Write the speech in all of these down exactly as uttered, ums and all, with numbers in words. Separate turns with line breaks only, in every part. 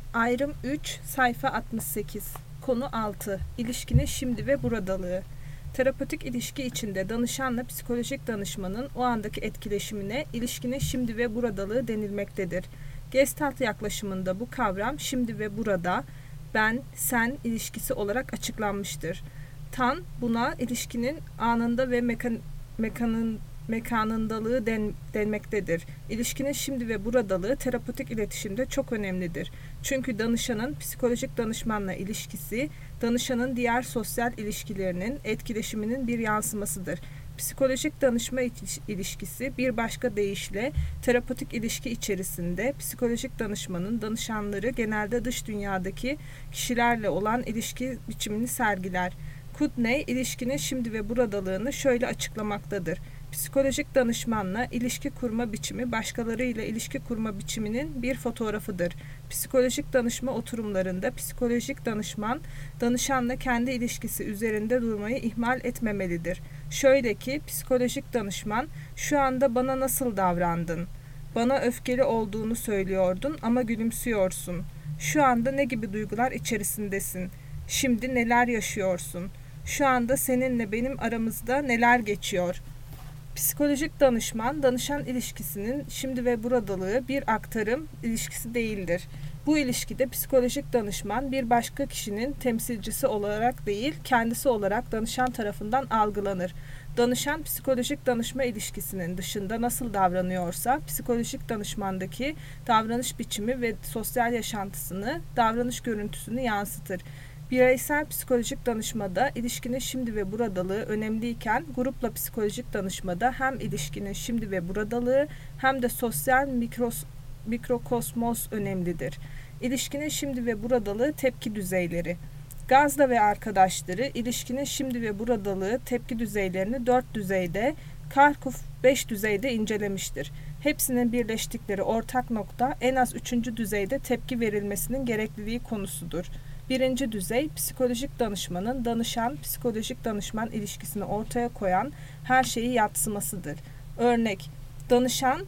Ayrım üç, sayfa altmış sekiz. Konu altı. İlişkinin şimdi ve buradalığı. Terapötik ilişki içinde danışanla psikolojik danışmanın o andaki etkileşimine ilişkinin şimdi ve buradalığı denilmektedir. Gestalt yaklaşımında bu kavram şimdi ve burada, ben, sen ilişkisi olarak açıklanmıştır. Tan buna ilişkinin anında ve mekan, mekanın mekanındalığı den, denmektedir. İlişkinin şimdi ve buradalığı terapötik iletişimde çok önemlidir. Çünkü danışanın psikolojik danışmanla ilişkisi, danışanın diğer sosyal ilişkilerinin etkileşiminin bir yansımasıdır. Psikolojik danışma ilişkisi bir başka deyişle terapötik ilişki içerisinde psikolojik danışmanın danışanları genelde dış dünyadaki kişilerle olan ilişki biçimini sergiler. Kudney ilişkinin şimdi ve buradalığını şöyle açıklamaktadır. Psikolojik danışmanla ilişki kurma biçimi başkalarıyla ilişki kurma biçiminin bir fotoğrafıdır. Psikolojik danışma oturumlarında psikolojik danışman danışanla kendi ilişkisi üzerinde durmayı ihmal etmemelidir. Şöyle ki psikolojik danışman şu anda bana nasıl davrandın? Bana öfkeli olduğunu söylüyordun ama gülümsüyorsun. Şu anda ne gibi duygular içerisindesin? Şimdi neler yaşıyorsun? Şu anda seninle benim aramızda neler geçiyor? Psikolojik danışman, danışan ilişkisinin şimdi ve buradalığı bir aktarım ilişkisi değildir. Bu ilişkide psikolojik danışman bir başka kişinin temsilcisi olarak değil, kendisi olarak danışan tarafından algılanır. Danışan psikolojik danışma ilişkisinin dışında nasıl davranıyorsa, psikolojik danışmandaki davranış biçimi ve sosyal yaşantısını, davranış görüntüsünü yansıtır. Bireysel psikolojik danışmada ilişkinin şimdi ve buradalığı önemliyken grupla psikolojik danışmada hem ilişkinin şimdi ve buradalığı hem de sosyal mikros, mikrokosmos önemlidir. İlişkinin şimdi ve buradalığı tepki düzeyleri. Gazda ve arkadaşları ilişkinin şimdi ve buradalığı tepki düzeylerini dört düzeyde, Karkuf beş düzeyde incelemiştir. Hepsinin birleştikleri ortak nokta en az üçüncü düzeyde tepki verilmesinin gerekliliği konusudur. Birinci düzey, psikolojik danışmanın danışan-psikolojik danışman ilişkisini ortaya koyan her şeyi yadsımasıdır. Örnek, danışan,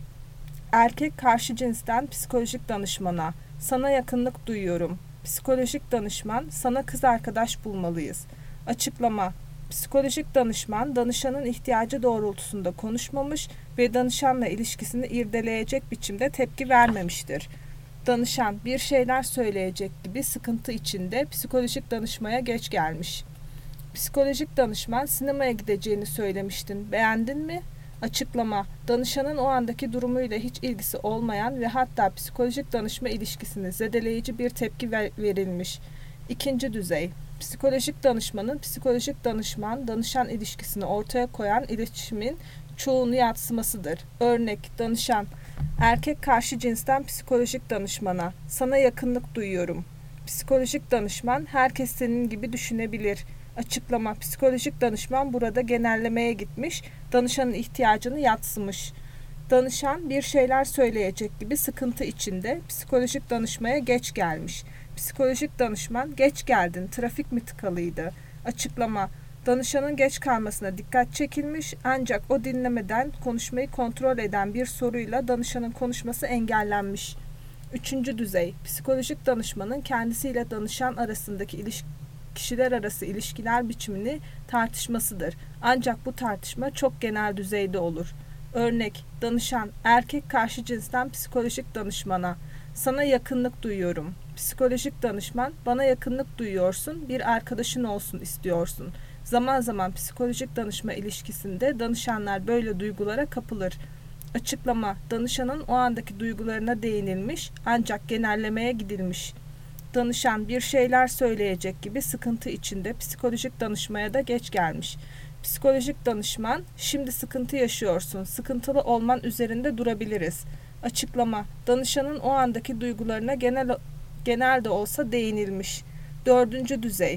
erkek karşı cinsten psikolojik danışmana, sana yakınlık duyuyorum. Psikolojik danışman, sana kız arkadaş bulmalıyız. Açıklama, psikolojik danışman, danışanın ihtiyacı doğrultusunda konuşmamış ve danışanla ilişkisini irdeleyecek biçimde tepki vermemiştir. Danışan bir şeyler söyleyecek gibi sıkıntı içinde psikolojik danışmaya geç gelmiş. Psikolojik danışman sinemaya gideceğini söylemiştin. Beğendin mi? Açıklama. Danışanın o andaki durumuyla hiç ilgisi olmayan ve hatta psikolojik danışma ilişkisine zedeleyici bir tepki ver- verilmiş. İkinci düzey. Psikolojik danışmanın psikolojik danışman danışan ilişkisini ortaya koyan iletişimin çoğunu yadsımasıdır. Örnek, danışan erkek karşı cinsten psikolojik danışmana, sana yakınlık duyuyorum. Psikolojik danışman, herkes senin gibi düşünebilir. Açıklama, psikolojik danışman burada genellemeye gitmiş, danışanın ihtiyacını yadsımış. Danışan bir şeyler söyleyecek gibi sıkıntı içinde psikolojik danışmaya geç gelmiş. Psikolojik danışman, geç geldin, trafik mi tıkalıydı? Açıklama, danışanın geç kalmasına dikkat çekilmiş ancak o dinlemeden konuşmayı kontrol eden bir soruyla danışanın konuşması engellenmiş. Üçüncü düzey, psikolojik danışmanın kendisiyle danışan arasındaki ilişki, kişiler arası ilişkiler biçimini tartışmasıdır. Ancak bu tartışma çok genel düzeyde olur. Örnek, danışan, erkek karşı cinsten psikolojik danışmana, sana yakınlık duyuyorum. Psikolojik danışman, bana yakınlık duyuyorsun, bir arkadaşın olsun istiyorsun. Zaman zaman psikolojik danışma ilişkisinde danışanlar böyle duygulara kapılır. Açıklama, danışanın o andaki duygularına değinilmiş ancak genellemeye gidilmiş. Danışan bir şeyler söyleyecek gibi sıkıntı içinde psikolojik danışmaya da geç gelmiş. Psikolojik danışman, şimdi sıkıntı yaşıyorsun, sıkıntılı olman üzerinde durabiliriz. Açıklama, danışanın o andaki duygularına genel, genel de olsa değinilmiş. Dördüncü düzey.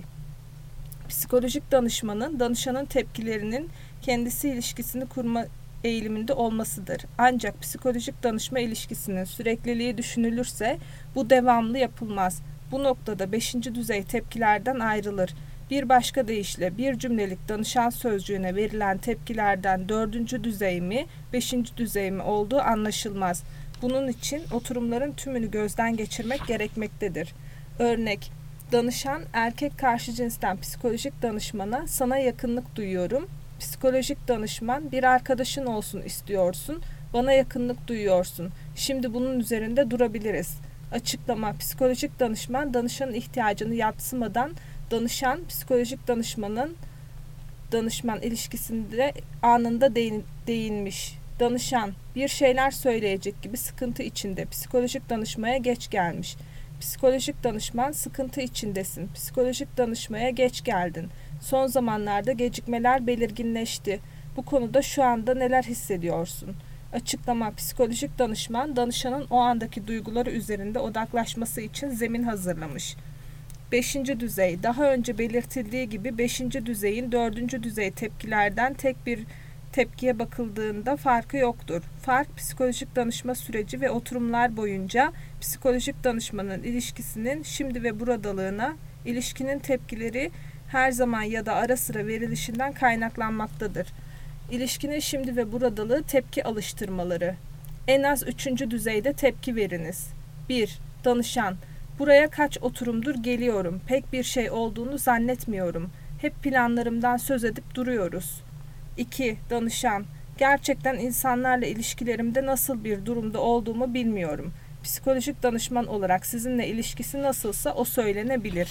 Psikolojik danışmanın danışanın tepkilerinin kendisi ilişkisini kurma eğiliminde olmasıdır. Ancak psikolojik danışma ilişkisinin sürekliliği düşünülürse bu devamlı yapılmaz. Bu noktada beşinci düzey tepkilerden ayrılır. Bir başka deyişle bir cümlelik danışan sözcüğüne verilen tepkilerden dördüncü düzey mi, beşinci düzey mi olduğu anlaşılmaz. Bunun için oturumların tümünü gözden geçirmek gerekmektedir. Örnek: danışan erkek karşı cinsten psikolojik danışmana sana yakınlık duyuyorum. Psikolojik danışman bir arkadaşın olsun istiyorsun. Bana yakınlık duyuyorsun. Şimdi bunun üzerinde durabiliriz. Açıklama: psikolojik danışman danışanın ihtiyacını yadsımadan danışan psikolojik danışmanın danışman ilişkisinde anında değin, değinmiş. Danışan bir şeyler söyleyecek gibi sıkıntı içinde psikolojik danışmaya geç gelmiş. Psikolojik danışman sıkıntı içindesin. Psikolojik danışmaya geç geldin. Son zamanlarda gecikmeler belirginleşti. Bu konuda şu anda neler hissediyorsun? Açıklama: psikolojik danışman danışanın o andaki duyguları üzerinde odaklaşması için zemin hazırlamış. Beşinci düzey. Daha önce belirtildiği gibi beşinci düzeyin dördüncü düzey tepkilerden tek bir tepkiye bakıldığında farkı yoktur. Fark psikolojik danışma süreci ve oturumlar boyunca psikolojik danışmanın ilişkisinin şimdi ve buradalığına, ilişkinin tepkileri her zaman ya da ara sıra verilişinden kaynaklanmaktadır. İlişkinin şimdi ve buradalığı tepki alıştırmaları. En az üçüncü düzeyde tepki veriniz. bir. Danışan: buraya kaç oturumdur geliyorum. Pek bir şey olduğunu zannetmiyorum. Hep planlarımdan söz edip duruyoruz. iki. Danışan: gerçekten insanlarla ilişkilerimde nasıl bir durumda olduğumu bilmiyorum. Psikolojik danışman olarak sizinle ilişkisi nasılsa o söylenebilir.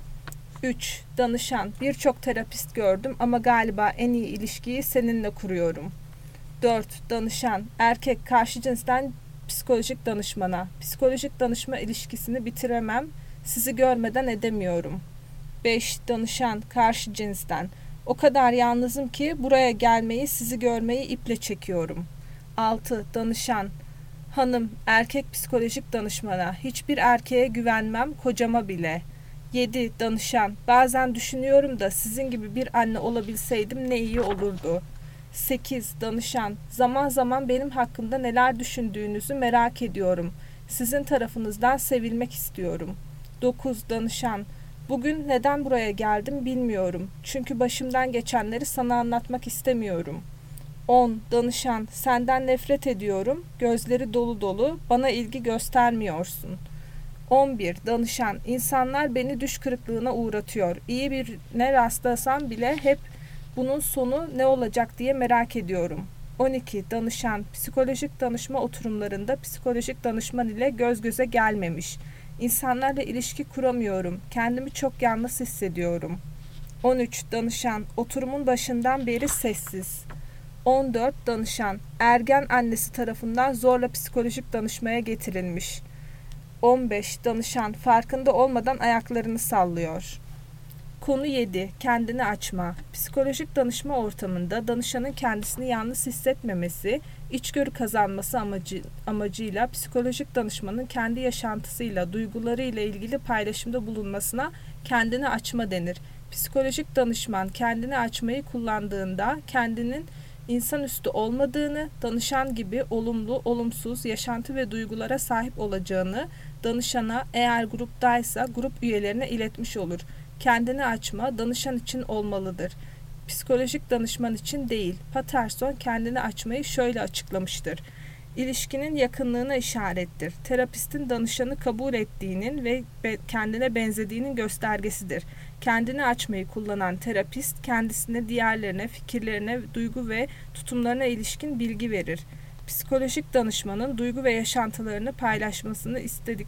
üç. Danışan: birçok terapist gördüm ama galiba en iyi ilişkiyi seninle kuruyorum. dört. Danışan: erkek karşı cinsten psikolojik danışmana: psikolojik danışma ilişkisini bitiremem, sizi görmeden edemiyorum. beş. Danışan karşı cinsten: o kadar yalnızım ki buraya gelmeyi, sizi görmeyi iple çekiyorum. altı. Danışan: hanım, erkek psikolojik danışmana: hiçbir erkeğe güvenmem, kocama bile. yedi. Danışan: bazen düşünüyorum da sizin gibi bir anne olabilseydim ne iyi olurdu. sekiz. Danışan: zaman zaman benim hakkımda neler düşündüğünüzü merak ediyorum. Sizin tarafınızdan sevilmek istiyorum. dokuz. Danışan: bugün neden buraya geldim bilmiyorum. Çünkü başımdan geçenleri sana anlatmak istemiyorum. on. Danışan: senden nefret ediyorum. Gözleri dolu dolu. Bana ilgi göstermiyorsun. on bir. Danışan: insanlar beni düş kırıklığına uğratıyor. İyi birine rastlasam bile hep bunun sonu ne olacak diye merak ediyorum. on iki. Danışan: psikolojik danışma oturumlarında psikolojik danışman ile göz göze gelmemiş. İnsanlarla ilişki kuramıyorum. Kendimi çok yalnız hissediyorum. on üç. Danışan: oturumun başından beri sessiz. on dört. Danışan: ergen annesi tarafından zorla psikolojik danışmaya getirilmiş. on beş. Danışan: farkında olmadan ayaklarını sallıyor. Konu yedi. Kendini açma. Psikolojik danışma ortamında danışanın kendisini yalnız hissetmemesi, içgörü kazanması amacı, amacıyla psikolojik danışmanın kendi yaşantısıyla, duygularıyla ilgili paylaşımda bulunmasına kendini açma denir. Psikolojik danışman kendini açmayı kullandığında kendinin insanüstü olmadığını, danışan gibi olumlu, olumsuz yaşantı ve duygulara sahip olacağını danışana, eğer gruptaysa grup üyelerine iletmiş olur. Kendini açma danışan için olmalıdır. Psikolojik danışman için değil. Patterson kendini açmayı şöyle açıklamıştır: İlişkinin yakınlığına işarettir. Terapistin danışanı kabul ettiğinin ve kendine benzediğinin göstergesidir. Kendini açmayı kullanan terapist kendisine, diğerlerine, fikirlerine, duygu ve tutumlarına ilişkin bilgi verir. Psikolojik danışmanın duygu ve yaşantılarını paylaşmasını istedik,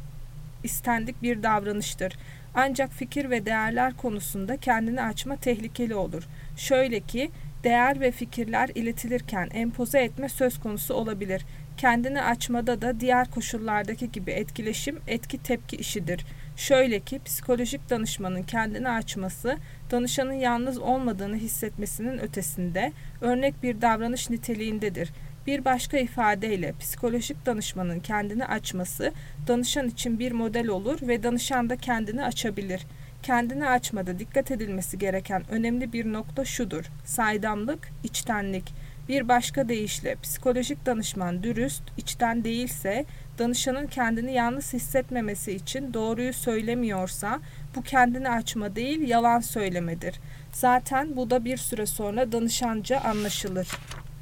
istendik bir davranıştır. Ancak fikir ve değerler konusunda kendini açma tehlikeli olur. Şöyle ki, değer ve fikirler iletilirken empoze etme söz konusu olabilir. Kendini açmada da diğer koşullardaki gibi etkileşim, etki tepki işidir. Şöyle ki, psikolojik danışmanın kendini açması, danışanın yalnız olmadığını hissetmesinin ötesinde örnek bir davranış niteliğindedir. Bir başka ifadeyle psikolojik danışmanın kendini açması danışan için bir model olur ve danışan da kendini açabilir. Kendini açmada dikkat edilmesi gereken önemli bir nokta şudur: saydamlık, içtenlik. Bir başka deyişle psikolojik danışman dürüst, içten değilse, danışanın kendini yalnız hissetmemesi için doğruyu söylemiyorsa bu kendini açma değil, yalan söylemedir. Zaten bu da bir süre sonra danışanca anlaşılır.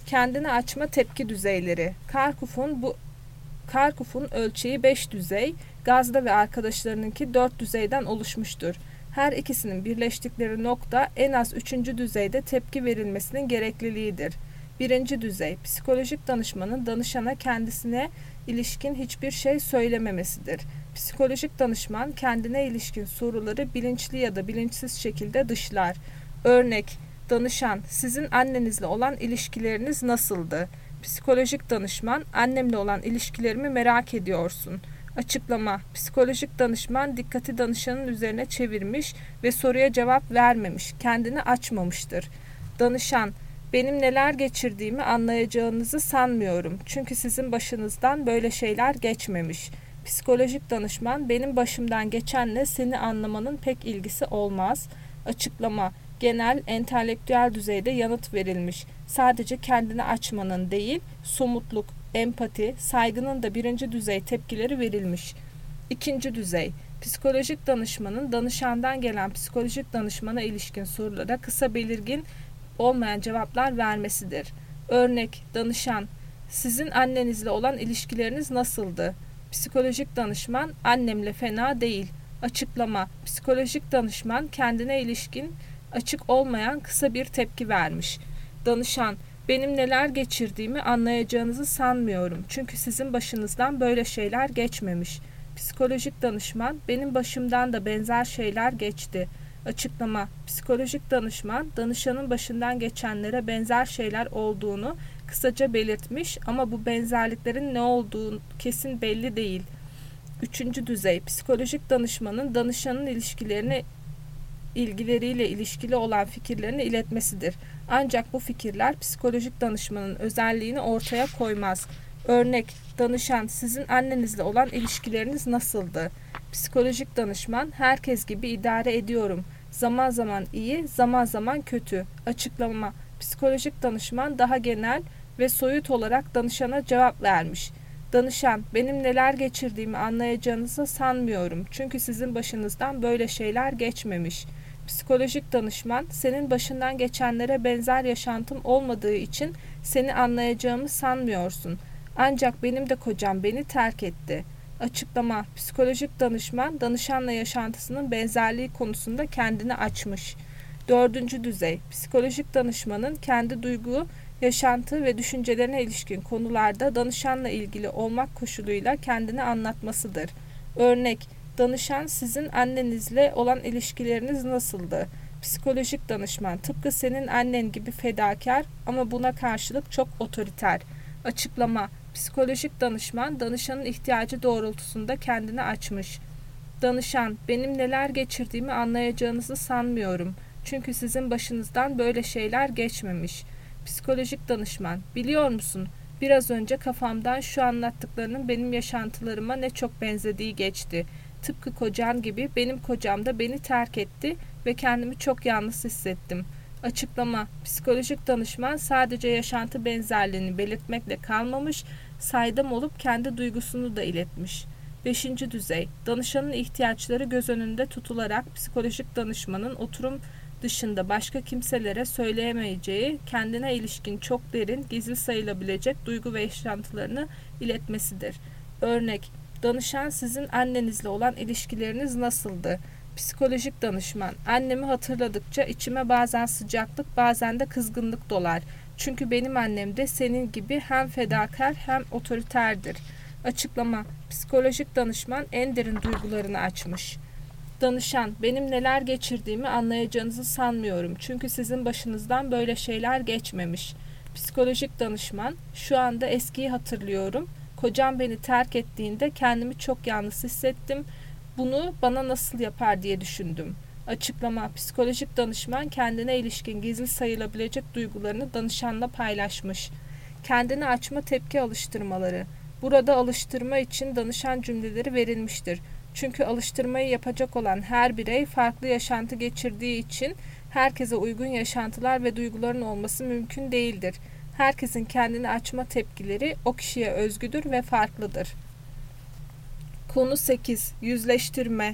Kendini açma tepki düzeyleri. Karkuf'un bu Karkuf'un ölçeği beş düzey, Gazda ve arkadaşlarınınki dört düzeyden oluşmuştur. Her ikisinin birleştikleri nokta en az üçüncü düzeyde tepki verilmesinin gerekliliğidir. Birinci düzey, psikolojik danışmanın danışana kendisine ilişkin hiçbir şey söylememesidir. Psikolojik danışman kendine ilişkin soruları bilinçli ya da bilinçsiz şekilde dışlar. Örnek, danışan, sizin annenizle olan ilişkileriniz nasıldı? Psikolojik danışman, annemle olan ilişkilerimi merak ediyorsun. Açıklama, psikolojik danışman dikkati danışanın üzerine çevirmiş ve soruya cevap vermemiş, kendini açmamıştır. Danışan, benim neler geçirdiğimi anlayacağınızı sanmıyorum. Çünkü sizin başınızdan böyle şeyler geçmemiş. Psikolojik danışman, benim başımdan geçenle seni anlamanın pek ilgisi olmaz. Açıklama, genel, entelektüel düzeyde yanıt verilmiş. Sadece kendini açmanın değil, somutluk, empati, saygının da birinci düzey tepkileri verilmiş. İkinci düzey, psikolojik danışmanın danışandan gelen psikolojik danışmana ilişkin sorulara kısa belirgin olmayan cevaplar vermesidir. Örnek, danışan, sizin annenizle olan ilişkileriniz nasıldı? Psikolojik danışman, annemle fena değil. Açıklama, psikolojik danışman kendine ilişkin açık olmayan kısa bir tepki vermiş. Danışan, benim neler geçirdiğimi anlayacağınızı sanmıyorum. Çünkü sizin başınızdan böyle şeyler geçmemiş. Psikolojik danışman, benim başımdan da benzer şeyler geçti. Açıklama, psikolojik danışman, danışanın başından geçenlere benzer şeyler olduğunu kısaca belirtmiş ama bu benzerliklerin ne olduğu kesin belli değil. Üçüncü düzey, psikolojik danışmanın danışanın ilişkilerini ilgileriyle ilişkili olan fikirlerini iletmesidir. Ancak bu fikirler psikolojik danışmanın özelliğini ortaya koymaz. Örnek, danışan, sizin annenizle olan ilişkileriniz nasıldı? Psikolojik danışman, herkes gibi idare ediyorum. Zaman zaman iyi, zaman zaman kötü. Açıklama, psikolojik danışman daha genel ve soyut olarak danışana cevap vermiş. Danışan, benim neler geçirdiğimi anlayacağınızı sanmıyorum. Çünkü sizin başınızdan böyle şeyler geçmemiş. Psikolojik danışman, senin başından geçenlere benzer yaşantım olmadığı için seni anlayacağımı sanmıyorsun. Ancak benim de kocam beni terk etti. Açıklama, psikolojik danışman, danışanla yaşantısının benzerliği konusunda kendini açmış. Dördüncü düzey, psikolojik danışmanın kendi duygu, yaşantı ve düşüncelerine ilişkin konularda danışanla ilgili olmak koşuluyla kendini anlatmasıdır. Örnek, danışan, sizin annenizle olan ilişkileriniz nasıldı? Psikolojik danışman, tıpkı senin annen gibi fedakar ama buna karşılık çok otoriter. Açıklama, psikolojik danışman, danışanın ihtiyacı doğrultusunda kendini açmış. Danışan, benim neler geçirdiğimi anlayacağınızı sanmıyorum. Çünkü sizin başınızdan böyle şeyler geçmemiş. Psikolojik danışman, biliyor musun? Biraz önce kafamdan şu anlattıklarının benim yaşantılarıma ne çok benzediği geçti. Tıpkı kocan gibi benim kocam da beni terk etti ve kendimi çok yalnız hissettim. Açıklama, psikolojik danışman sadece yaşantı benzerliğini belirtmekle kalmamış, saydam olup kendi duygusunu da iletmiş. Beşinci düzey, danışanın ihtiyaçları göz önünde tutularak psikolojik danışmanın oturum dışında başka kimselere söyleyemeyeceği, kendine ilişkin çok derin, gizli sayılabilecek duygu ve yaşantılarını iletmesidir. Örnek, danışan, sizin annenizle olan ilişkileriniz nasıldı? Psikolojik danışman, annemi hatırladıkça içime bazen sıcaklık, bazen de kızgınlık dolar. Çünkü benim annem de senin gibi hem fedakar hem otoriterdir. Açıklama, psikolojik danışman en derin duygularını açmış. Danışan, benim neler geçirdiğimi anlayacağınızı sanmıyorum. Çünkü sizin başınızdan böyle şeyler geçmemiş. Psikolojik danışman, şu anda eskiyi hatırlıyorum. Kocam beni terk ettiğinde kendimi çok yalnız hissettim. Bunu bana nasıl yapar diye düşündüm. Açıklama, psikolojik danışman kendine ilişkin gizli sayılabilecek duygularını danışanla paylaşmış. Kendini açma tepki alıştırmaları. Burada alıştırma için danışan cümleleri verilmiştir. Çünkü alıştırmayı yapacak olan her birey farklı yaşantı geçirdiği için herkese uygun yaşantılar ve duyguların olması mümkün değildir. Herkesin kendini açma tepkileri o kişiye özgüdür ve farklıdır. Konu sekiz. Yüzleştirme.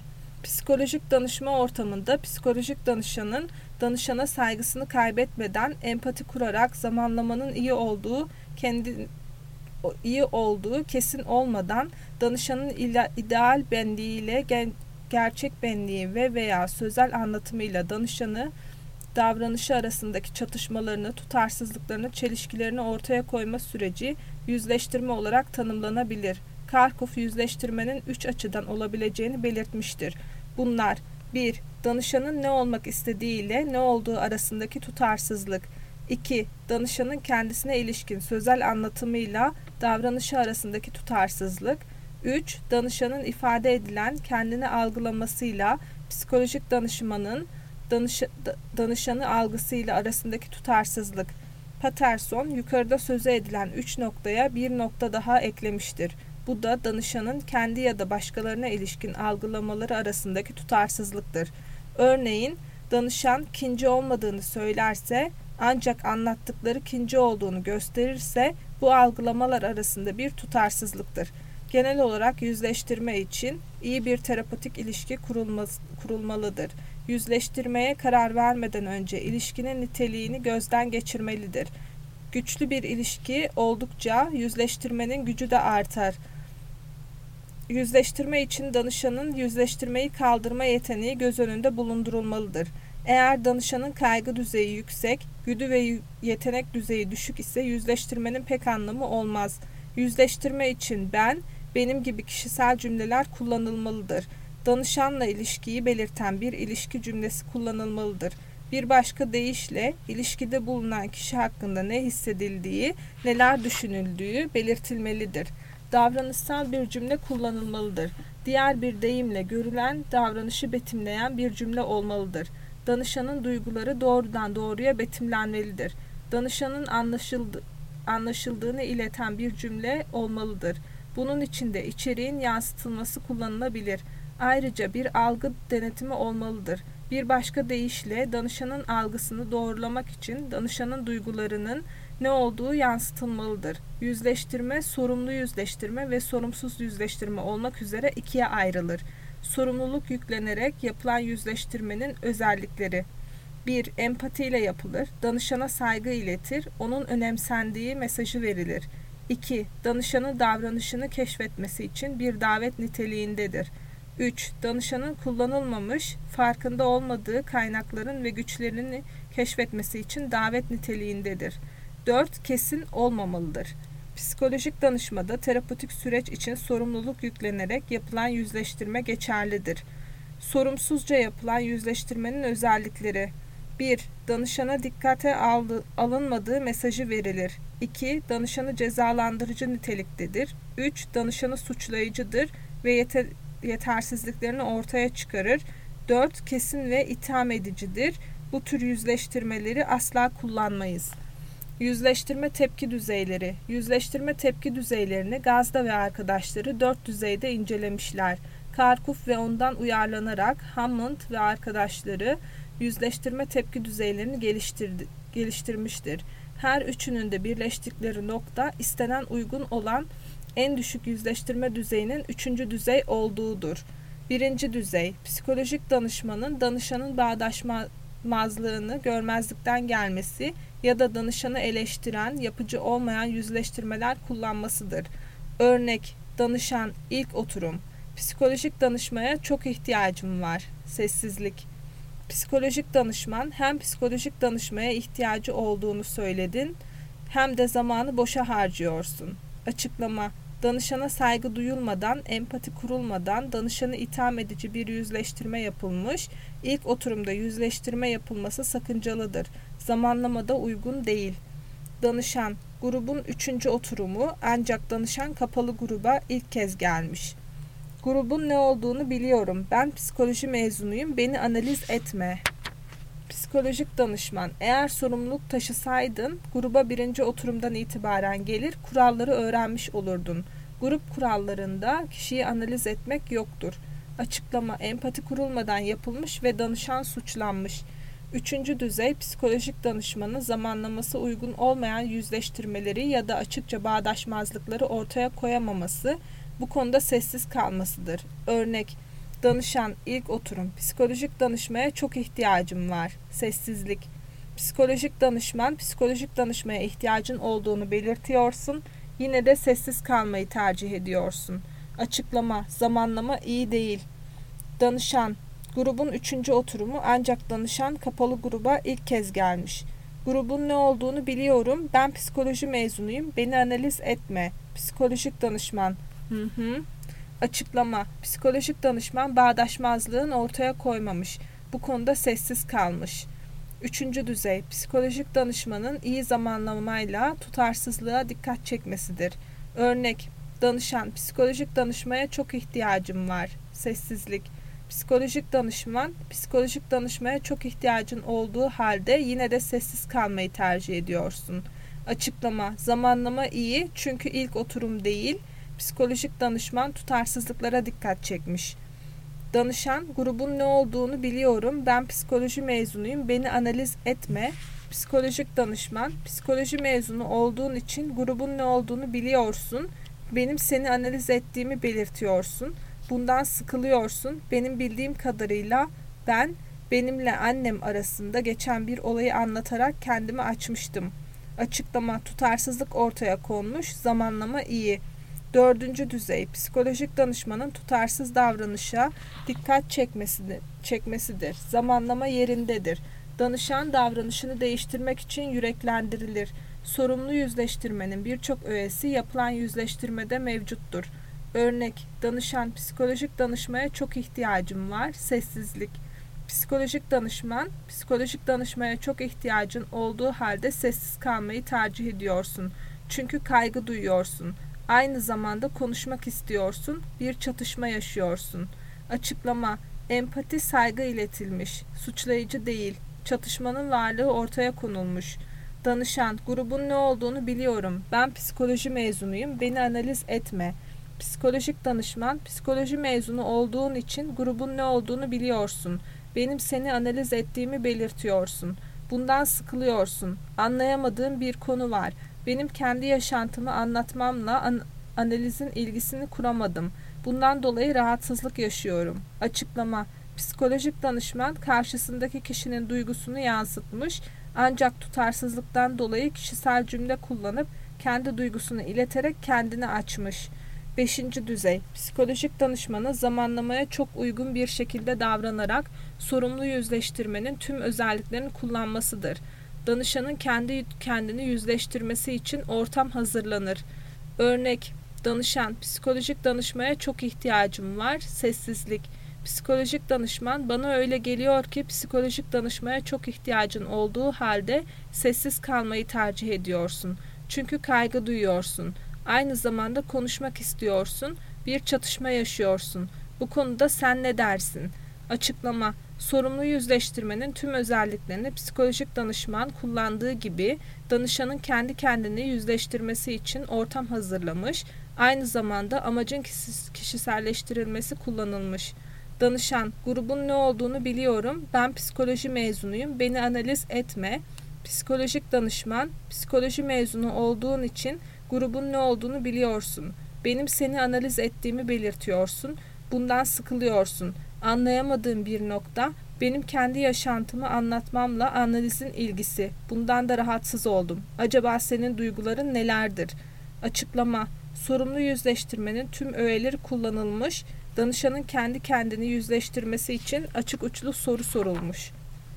Psikolojik danışma ortamında psikolojik danışanın danışana saygısını kaybetmeden empati kurarak zamanlamanın iyi olduğu, kendi iyi olduğu kesin olmadan danışanın ideal benliğiyle gerçek benliği ve veya sözel anlatımıyla danışanı davranışı arasındaki çatışmalarını, tutarsızlıklarını, çelişkilerini ortaya koyma süreci yüzleştirme olarak tanımlanabilir. Karkov yüzleştirmenin üç açıdan olabileceğini belirtmiştir. Bunlar: bir Danışanın ne olmak istediği ile ne olduğu arasındaki tutarsızlık. iki Danışanın kendisine ilişkin sözel anlatımıyla davranışı arasındaki tutarsızlık. üç Danışanın ifade edilen kendini algılamasıyla psikolojik danışmanın danış, danışanı algısıyla arasındaki tutarsızlık. Patterson yukarıda sözü edilen üç noktaya bir nokta daha eklemiştir. Bu da danışanın kendi ya da başkalarına ilişkin algılamaları arasındaki tutarsızlıktır. Örneğin danışan kinci olmadığını söylerse ancak anlattıkları kinci olduğunu gösterirse bu algılamalar arasında bir tutarsızlıktır. Genel olarak yüzleştirme için iyi bir terapötik ilişki kurulmalıdır. Yüzleştirmeye karar vermeden önce ilişkinin niteliğini gözden geçirmelidir. Güçlü bir ilişki oldukça yüzleştirmenin gücü de artar. Yüzleştirme için danışanın yüzleştirmeyi kaldırma yeteneği göz önünde bulundurulmalıdır. Eğer danışanın kaygı düzeyi yüksek, güdü ve yetenek düzeyi düşük ise yüzleştirmenin pek anlamı olmaz. Yüzleştirme için ben, benim gibi kişisel cümleler kullanılmalıdır. Danışanla ilişkiyi belirten bir ilişki cümlesi kullanılmalıdır. Bir başka deyişle ilişkide bulunan kişi hakkında ne hissedildiği, neler düşünüldüğü belirtilmelidir. Davranışsal bir cümle kullanılmalıdır. Diğer bir deyimle görülen davranışı betimleyen bir cümle olmalıdır. Danışanın duyguları doğrudan doğruya betimlenmelidir. Danışanın anlaşıldı, anlaşıldığını ileten bir cümle olmalıdır. Bunun için de içeriğin yansıtılması kullanılabilir. Ayrıca bir algı denetimi olmalıdır. Bir başka deyişle danışanın algısını doğrulamak için danışanın duygularının ne olduğu yansıtılmalıdır. Yüzleştirme, sorumlu yüzleştirme ve sorumsuz yüzleştirme olmak üzere ikiye ayrılır. Sorumluluk yüklenerek yapılan yüzleştirmenin özellikleri: bir Empatiyle yapılır. Danışana saygı iletir. Onun önemsendiği mesajı verilir. iki Danışanın davranışını keşfetmesi için bir davet niteliğindedir. üç Danışanın kullanılmamış, farkında olmadığı kaynakların ve güçlerini keşfetmesi için davet niteliğindedir. dört Kesin olmamalıdır. Psikolojik danışmada terapötik süreç için sorumluluk yüklenerek yapılan yüzleştirme geçerlidir. Sorumsuzca yapılan yüzleştirmenin özellikleri: bir Danışana dikkate aldı, alınmadığı mesajı verilir. iki Danışanı cezalandırıcı niteliktedir. üç Danışanı suçlayıcıdır ve yeter, yetersizliklerini ortaya çıkarır. dört Kesin ve itham edicidir. Bu tür yüzleştirmeleri asla kullanmayız. Yüzleştirme tepki düzeyleri. Yüzleştirme tepki düzeylerini Gazda ve arkadaşları dört düzeyde incelemişler. Karkov ve ondan uyarlanarak Hammond ve arkadaşları yüzleştirme tepki düzeylerini geliştirdi, geliştirmiştir. Her üçünün de birleştikleri nokta istenen uygun olan en düşük yüzleştirme düzeyinin üçüncü düzey olduğudur. Birinci düzey, psikolojik danışmanın danışanın bağdaşmazlığını görmezlikten gelmesi ya da danışanı eleştiren, yapıcı olmayan yüzleştirmeler kullanmasıdır. Örnek: danışan, ilk oturum. Psikolojik danışmaya çok ihtiyacım var. Sessizlik. Psikolojik danışman, hem psikolojik danışmaya ihtiyacı olduğunu söyledin, hem de zamanı boşa harcıyorsun. Açıklama: danışana saygı duyulmadan, empati kurulmadan danışanı itham edici bir yüzleştirme yapılmış. İlk oturumda yüzleştirme yapılması sakıncalıdır. Zamanlamada uygun değil. Danışan, grubun üçüncü oturumu, ancak danışan kapalı gruba ilk kez gelmiş. Grubun ne olduğunu biliyorum. Ben psikoloji mezunuyum. Beni analiz etme. Psikolojik danışman, eğer sorumluluk taşısaydın gruba birinci oturumdan itibaren gelir, kuralları öğrenmiş olurdun. Grup kurallarında kişiyi analiz etmek yoktur. Açıklama: empati kurulmadan yapılmış ve danışan suçlanmış. Üçüncü düzey, psikolojik danışmanın zamanlaması uygun olmayan yüzleştirmeleri ya da açıkça bağdaşmazlıkları ortaya koyamaması, bu konuda sessiz kalmasıdır. Örnek: Danışan ilk oturum. Psikolojik danışmaya çok ihtiyacım var. Sessizlik. Psikolojik danışman, psikolojik danışmaya ihtiyacın olduğunu belirtiyorsun. Yine de sessiz kalmayı tercih ediyorsun. Açıklama, zamanlama iyi değil. Danışan, grubun üçüncü oturumu ancak danışan kapalı gruba ilk kez gelmiş. Grubun ne olduğunu biliyorum. Ben psikoloji mezunuyum. Beni analiz etme. Psikolojik danışman. Hı hı. Açıklama. Psikolojik danışman bağdaşmazlığın ortaya koymamış. Bu konuda sessiz kalmış. Üçüncü düzey. Psikolojik danışmanın iyi zamanlamayla tutarsızlığa dikkat çekmesidir. Örnek. Danışan. Psikolojik danışmaya çok ihtiyacım var. Sessizlik. Psikolojik danışman, psikolojik danışmaya çok ihtiyacın olduğu halde yine de sessiz kalmayı tercih ediyorsun. Açıklama, zamanlama iyi çünkü ilk oturum değil, psikolojik danışman tutarsızlıklara dikkat çekmiş. Danışan, grubun ne olduğunu biliyorum, ben psikoloji mezunuyum, beni analiz etme. Psikolojik danışman, psikoloji mezunu olduğun için grubun ne olduğunu biliyorsun, benim seni analiz ettiğimi belirtiyorsun. Bundan sıkılıyorsun. Benim bildiğim kadarıyla ben benimle annem arasında geçen bir olayı anlatarak kendimi açmıştım. Açıklama, tutarsızlık ortaya konmuş, zamanlama iyi. Dördüncü düzey, psikolojik danışmanın tutarsız davranışa dikkat çekmesidir. çekmesidir. Zamanlama yerindedir. Danışan davranışını değiştirmek için yüreklendirilir. Sorumlu yüzleştirmenin birçok öğesi yapılan yüzleştirmede mevcuttur. Örnek, danışan, psikolojik danışmaya çok ihtiyacım var. Sessizlik. Psikolojik danışman, psikolojik danışmaya çok ihtiyacın olduğu halde sessiz kalmayı tercih ediyorsun. Çünkü kaygı duyuyorsun. Aynı zamanda konuşmak istiyorsun. Bir çatışma yaşıyorsun. Açıklama, empati, saygı iletilmiş. Suçlayıcı değil. Çatışmanın varlığı ortaya konulmuş. Danışan, grubun ne olduğunu biliyorum. Ben psikoloji mezunuyum. Beni analiz etme. Psikolojik danışman, psikoloji mezunu olduğun için grubun ne olduğunu biliyorsun. Benim seni analiz ettiğimi belirtiyorsun. Bundan sıkılıyorsun. Anlayamadığım bir konu var. Benim kendi yaşantımı anlatmamla an- analizin ilgisini kuramadım. Bundan dolayı rahatsızlık yaşıyorum. Açıklama, psikolojik danışman karşısındaki kişinin duygusunu yansıtmış, ancak tutarsızlıktan dolayı kişisel cümle kullanıp kendi duygusunu ileterek kendini açmış. Beşinci düzey, psikolojik danışmanı zamanlamaya çok uygun bir şekilde davranarak sorumlu yüzleştirmenin tüm özelliklerini kullanmasıdır. Danışanın kendi kendini yüzleştirmesi için ortam hazırlanır. Örnek, danışan, psikolojik danışmaya çok ihtiyacım var. Sessizlik. Psikolojik danışman, bana öyle geliyor ki psikolojik danışmaya çok ihtiyacın olduğu halde sessiz kalmayı tercih ediyorsun. Çünkü kaygı duyuyorsun. Aynı zamanda konuşmak istiyorsun, bir çatışma yaşıyorsun. Bu konuda sen ne dersin? Açıklama, sorumlu yüzleştirmenin tüm özelliklerini psikolojik danışman kullandığı gibi danışanın kendi kendini yüzleştirmesi için ortam hazırlamış, aynı zamanda amacın kişiselleştirilmesi kullanılmış. Danışan, grubun ne olduğunu biliyorum, ben psikoloji mezunuyum, beni analiz etme. Psikolojik danışman, psikoloji mezunu olduğun için grubun ne olduğunu biliyorsun. Benim seni analiz ettiğimi belirtiyorsun. Bundan sıkılıyorsun. Anlayamadığım bir nokta, benim kendi yaşantımı anlatmamla analizin ilgisi. Bundan da rahatsız oldum. Acaba senin duyguların nelerdir? Açıklama, sorumlu yüzleştirmenin tüm öğeleri kullanılmış, danışanın kendi kendini yüzleştirmesi için açık uçlu soru sorulmuş.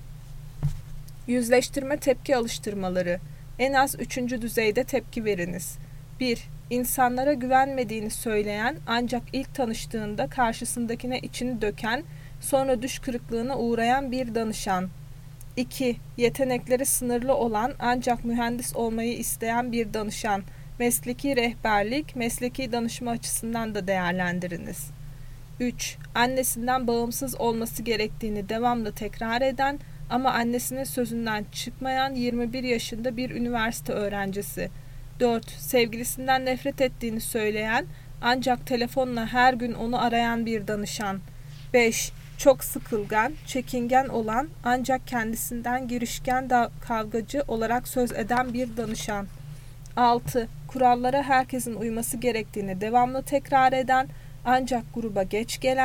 Yüzleştirme tepki alıştırmaları. En az üçüncü düzeyde tepki veriniz. bir. İnsanlara güvenmediğini söyleyen ancak ilk tanıştığında karşısındakine içini döken, sonra düş kırıklığına uğrayan bir danışan. iki. Yetenekleri sınırlı olan ancak mühendis olmayı isteyen bir danışan. Mesleki rehberlik, mesleki danışma açısından da değerlendiriniz. üç. Annesinden bağımsız olması gerektiğini devamlı tekrar eden ama annesinin sözünden çıkmayan yirmi bir yaşında bir üniversite öğrencisi. dört. Sevgilisinden nefret ettiğini söyleyen ancak telefonla her gün onu arayan bir danışan. beş. Çok sıkılgan, çekingen olan ancak kendisinden girişken da kavgacı olarak söz eden bir danışan. altı. Kurallara herkesin uyması gerektiğini devamlı tekrar eden ancak gruba geç gelen,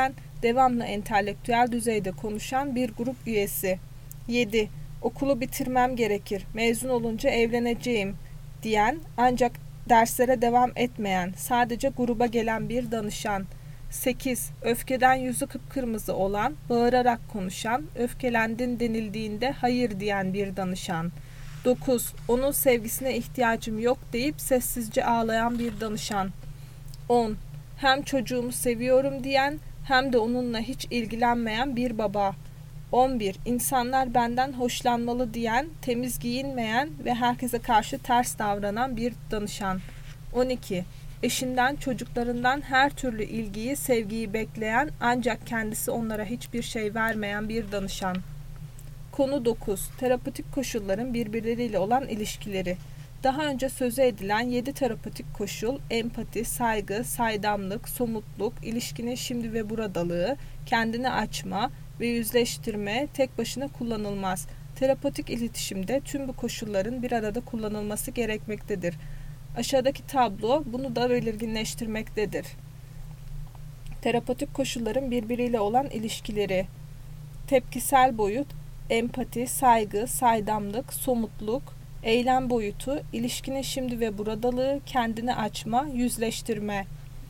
devamlı entelektüel düzeyde konuşan bir grup üyesi. yedi. Okulu bitirmem gerekir, mezun olunca evleneceğim diyen ancak derslere devam etmeyen, sadece gruba gelen bir danışan. sekiz. Öfkeden yüzü kıpkırmızı olan, bağırarak konuşan, öfkelendin denildiğinde hayır diyen bir danışan. dokuz. Onun sevgisine ihtiyacım yok deyip sessizce ağlayan bir danışan. on. Hem çocuğumu seviyorum diyen hem de onunla hiç ilgilenmeyen bir baba. on bir. İnsanlar benden hoşlanmalı diyen, temiz giyinmeyen ve herkese karşı ters davranan bir danışan. on iki. Eşinden, çocuklarından her türlü ilgiyi, sevgiyi bekleyen ancak kendisi onlara hiçbir şey vermeyen bir danışan. Konu dokuz. Terapötik koşulların birbirleriyle olan ilişkileri. Daha önce sözü edilen yedi terapötik koşul, empati, saygı, saydamlık, somutluk, ilişkinin şimdi ve buradalığı, kendini açma ve yüzleştirme tek başına kullanılmaz. Terapötik iletişimde tüm bu koşulların bir arada kullanılması gerekmektedir. Aşağıdaki tablo bunu da belirginleştirmektedir. Terapötik koşulların birbiriyle olan ilişkileri. Tepkisel boyut, empati, saygı, saydamlık, somutluk, eylem boyutu, ilişkinin şimdi ve buradalığı, kendini açma, yüzleştirme.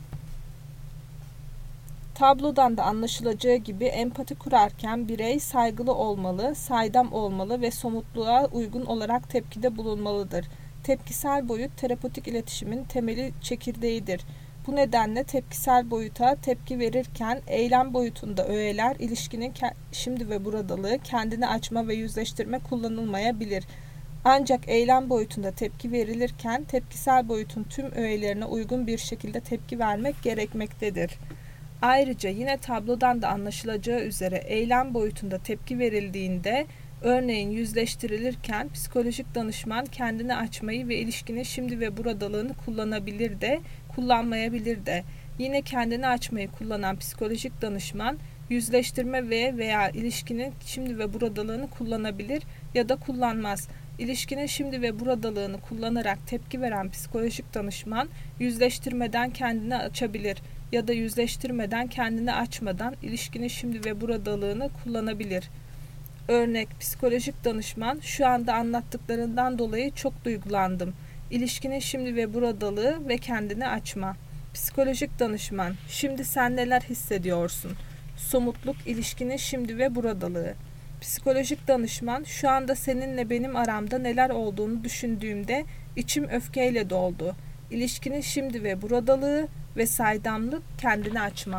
Tablodan da anlaşılacağı gibi empati kurarken birey saygılı olmalı, saydam olmalı ve somutluğa uygun olarak tepkide bulunmalıdır. Tepkisel boyut terapötik iletişimin temeli çekirdeğidir. Bu nedenle tepkisel boyuta tepki verirken eylem boyutunda öğeler, ilişkinin şimdi ve buradalığı, kendini açma ve yüzleştirme kullanılmayabilir. Ancak eylem boyutunda tepki verilirken tepkisel boyutun tüm öğelerine uygun bir şekilde tepki vermek gerekmektedir. Ayrıca yine tablodan da anlaşılacağı üzere eylem boyutunda tepki verildiğinde, örneğin yüzleştirilirken psikolojik danışman kendini açmayı ve ilişkinin şimdi ve buradalığını kullanabilir de, kullanmayabilir de. Yine kendini açmayı kullanan psikolojik danışman, yüzleştirme ve veya ilişkinin şimdi ve buradalığını kullanabilir ya da kullanmaz. İlişkinin şimdi ve buradalığını kullanarak tepki veren psikolojik danışman, yüzleştirmeden kendini açabilir ya da yüzleştirmeden kendini açmadan ilişkinin şimdi ve buradalığını kullanabilir. Örnek, psikolojik danışman, şu anda anlattıklarından dolayı çok duygulandım. İlişkinin şimdi ve buradalığı ve kendini açma. Psikolojik danışman, şimdi sen neler hissediyorsun? Somutluk, ilişkinin şimdi ve buradalığı. Psikolojik danışman, şu anda seninle benim aramda neler olduğunu düşündüğümde içim öfkeyle doldu. İlişkinin şimdi ve buradalığı ve saydamlık, kendini açma.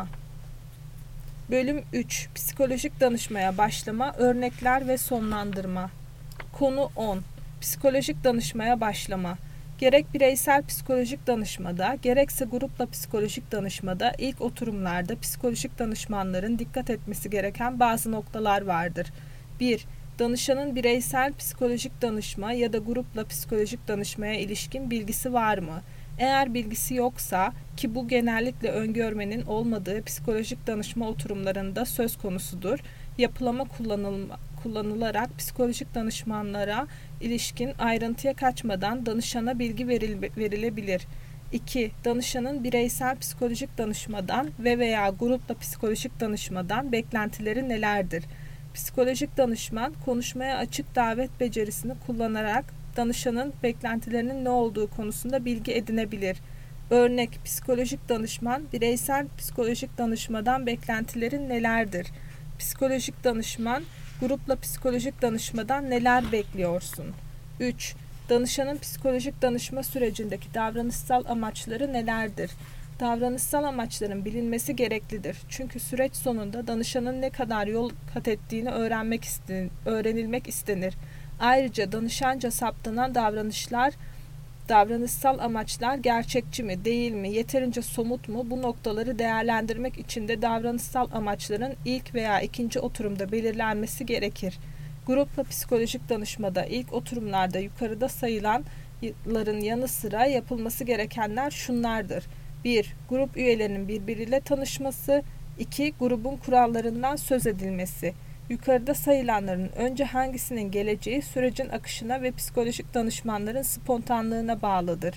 Bölüm üç. Psikolojik danışmaya başlama, örnekler ve sonlandırma. Konu on. Psikolojik danışmaya başlama. Gerek bireysel psikolojik danışmada, gerekse grupla psikolojik danışmada ilk oturumlarda psikolojik danışmanların dikkat etmesi gereken bazı noktalar vardır. bir. Danışanın bireysel psikolojik danışma ya da grupla psikolojik danışmaya ilişkin bilgisi var mı? Eğer bilgisi yoksa, ki bu genellikle öngörmenin olmadığı psikolojik danışma oturumlarında söz konusudur, yapılama kullanılma, kullanılarak psikolojik danışmanlara ilişkin ayrıntıya kaçmadan danışana bilgi veril, verilebilir. iki. Danışanın bireysel psikolojik danışmadan ve veya grupla psikolojik danışmadan beklentileri nelerdir? Psikolojik danışman, konuşmaya açık davet becerisini kullanarak danışanın beklentilerinin ne olduğu konusunda bilgi edinebilir. Örnek, psikolojik danışman, bireysel psikolojik danışmadan beklentilerin nelerdir? Psikolojik danışman, grupla psikolojik danışmadan neler bekliyorsun? üç. Danışanın psikolojik danışma sürecindeki davranışsal amaçları nelerdir? Davranışsal amaçların bilinmesi gereklidir. Çünkü süreç sonunda danışanın ne kadar yol kat ettiğini öğrenmek istenir, öğrenilmek istenir. Ayrıca danışanca saptanan davranışlar, davranışsal amaçlar gerçekçi mi, değil mi, yeterince somut mu, bu noktaları değerlendirmek için de davranışsal amaçların ilk veya ikinci oturumda belirlenmesi gerekir. Grupla psikolojik danışmada ilk oturumlarda yukarıda sayılanların yanı sıra yapılması gerekenler şunlardır. bir. Grup üyelerinin birbiriyle tanışması. iki. Grubun kurallarından söz edilmesi. Yukarıda sayılanların önce hangisinin geleceği sürecin akışına ve psikolojik danışmanların spontanlığına bağlıdır.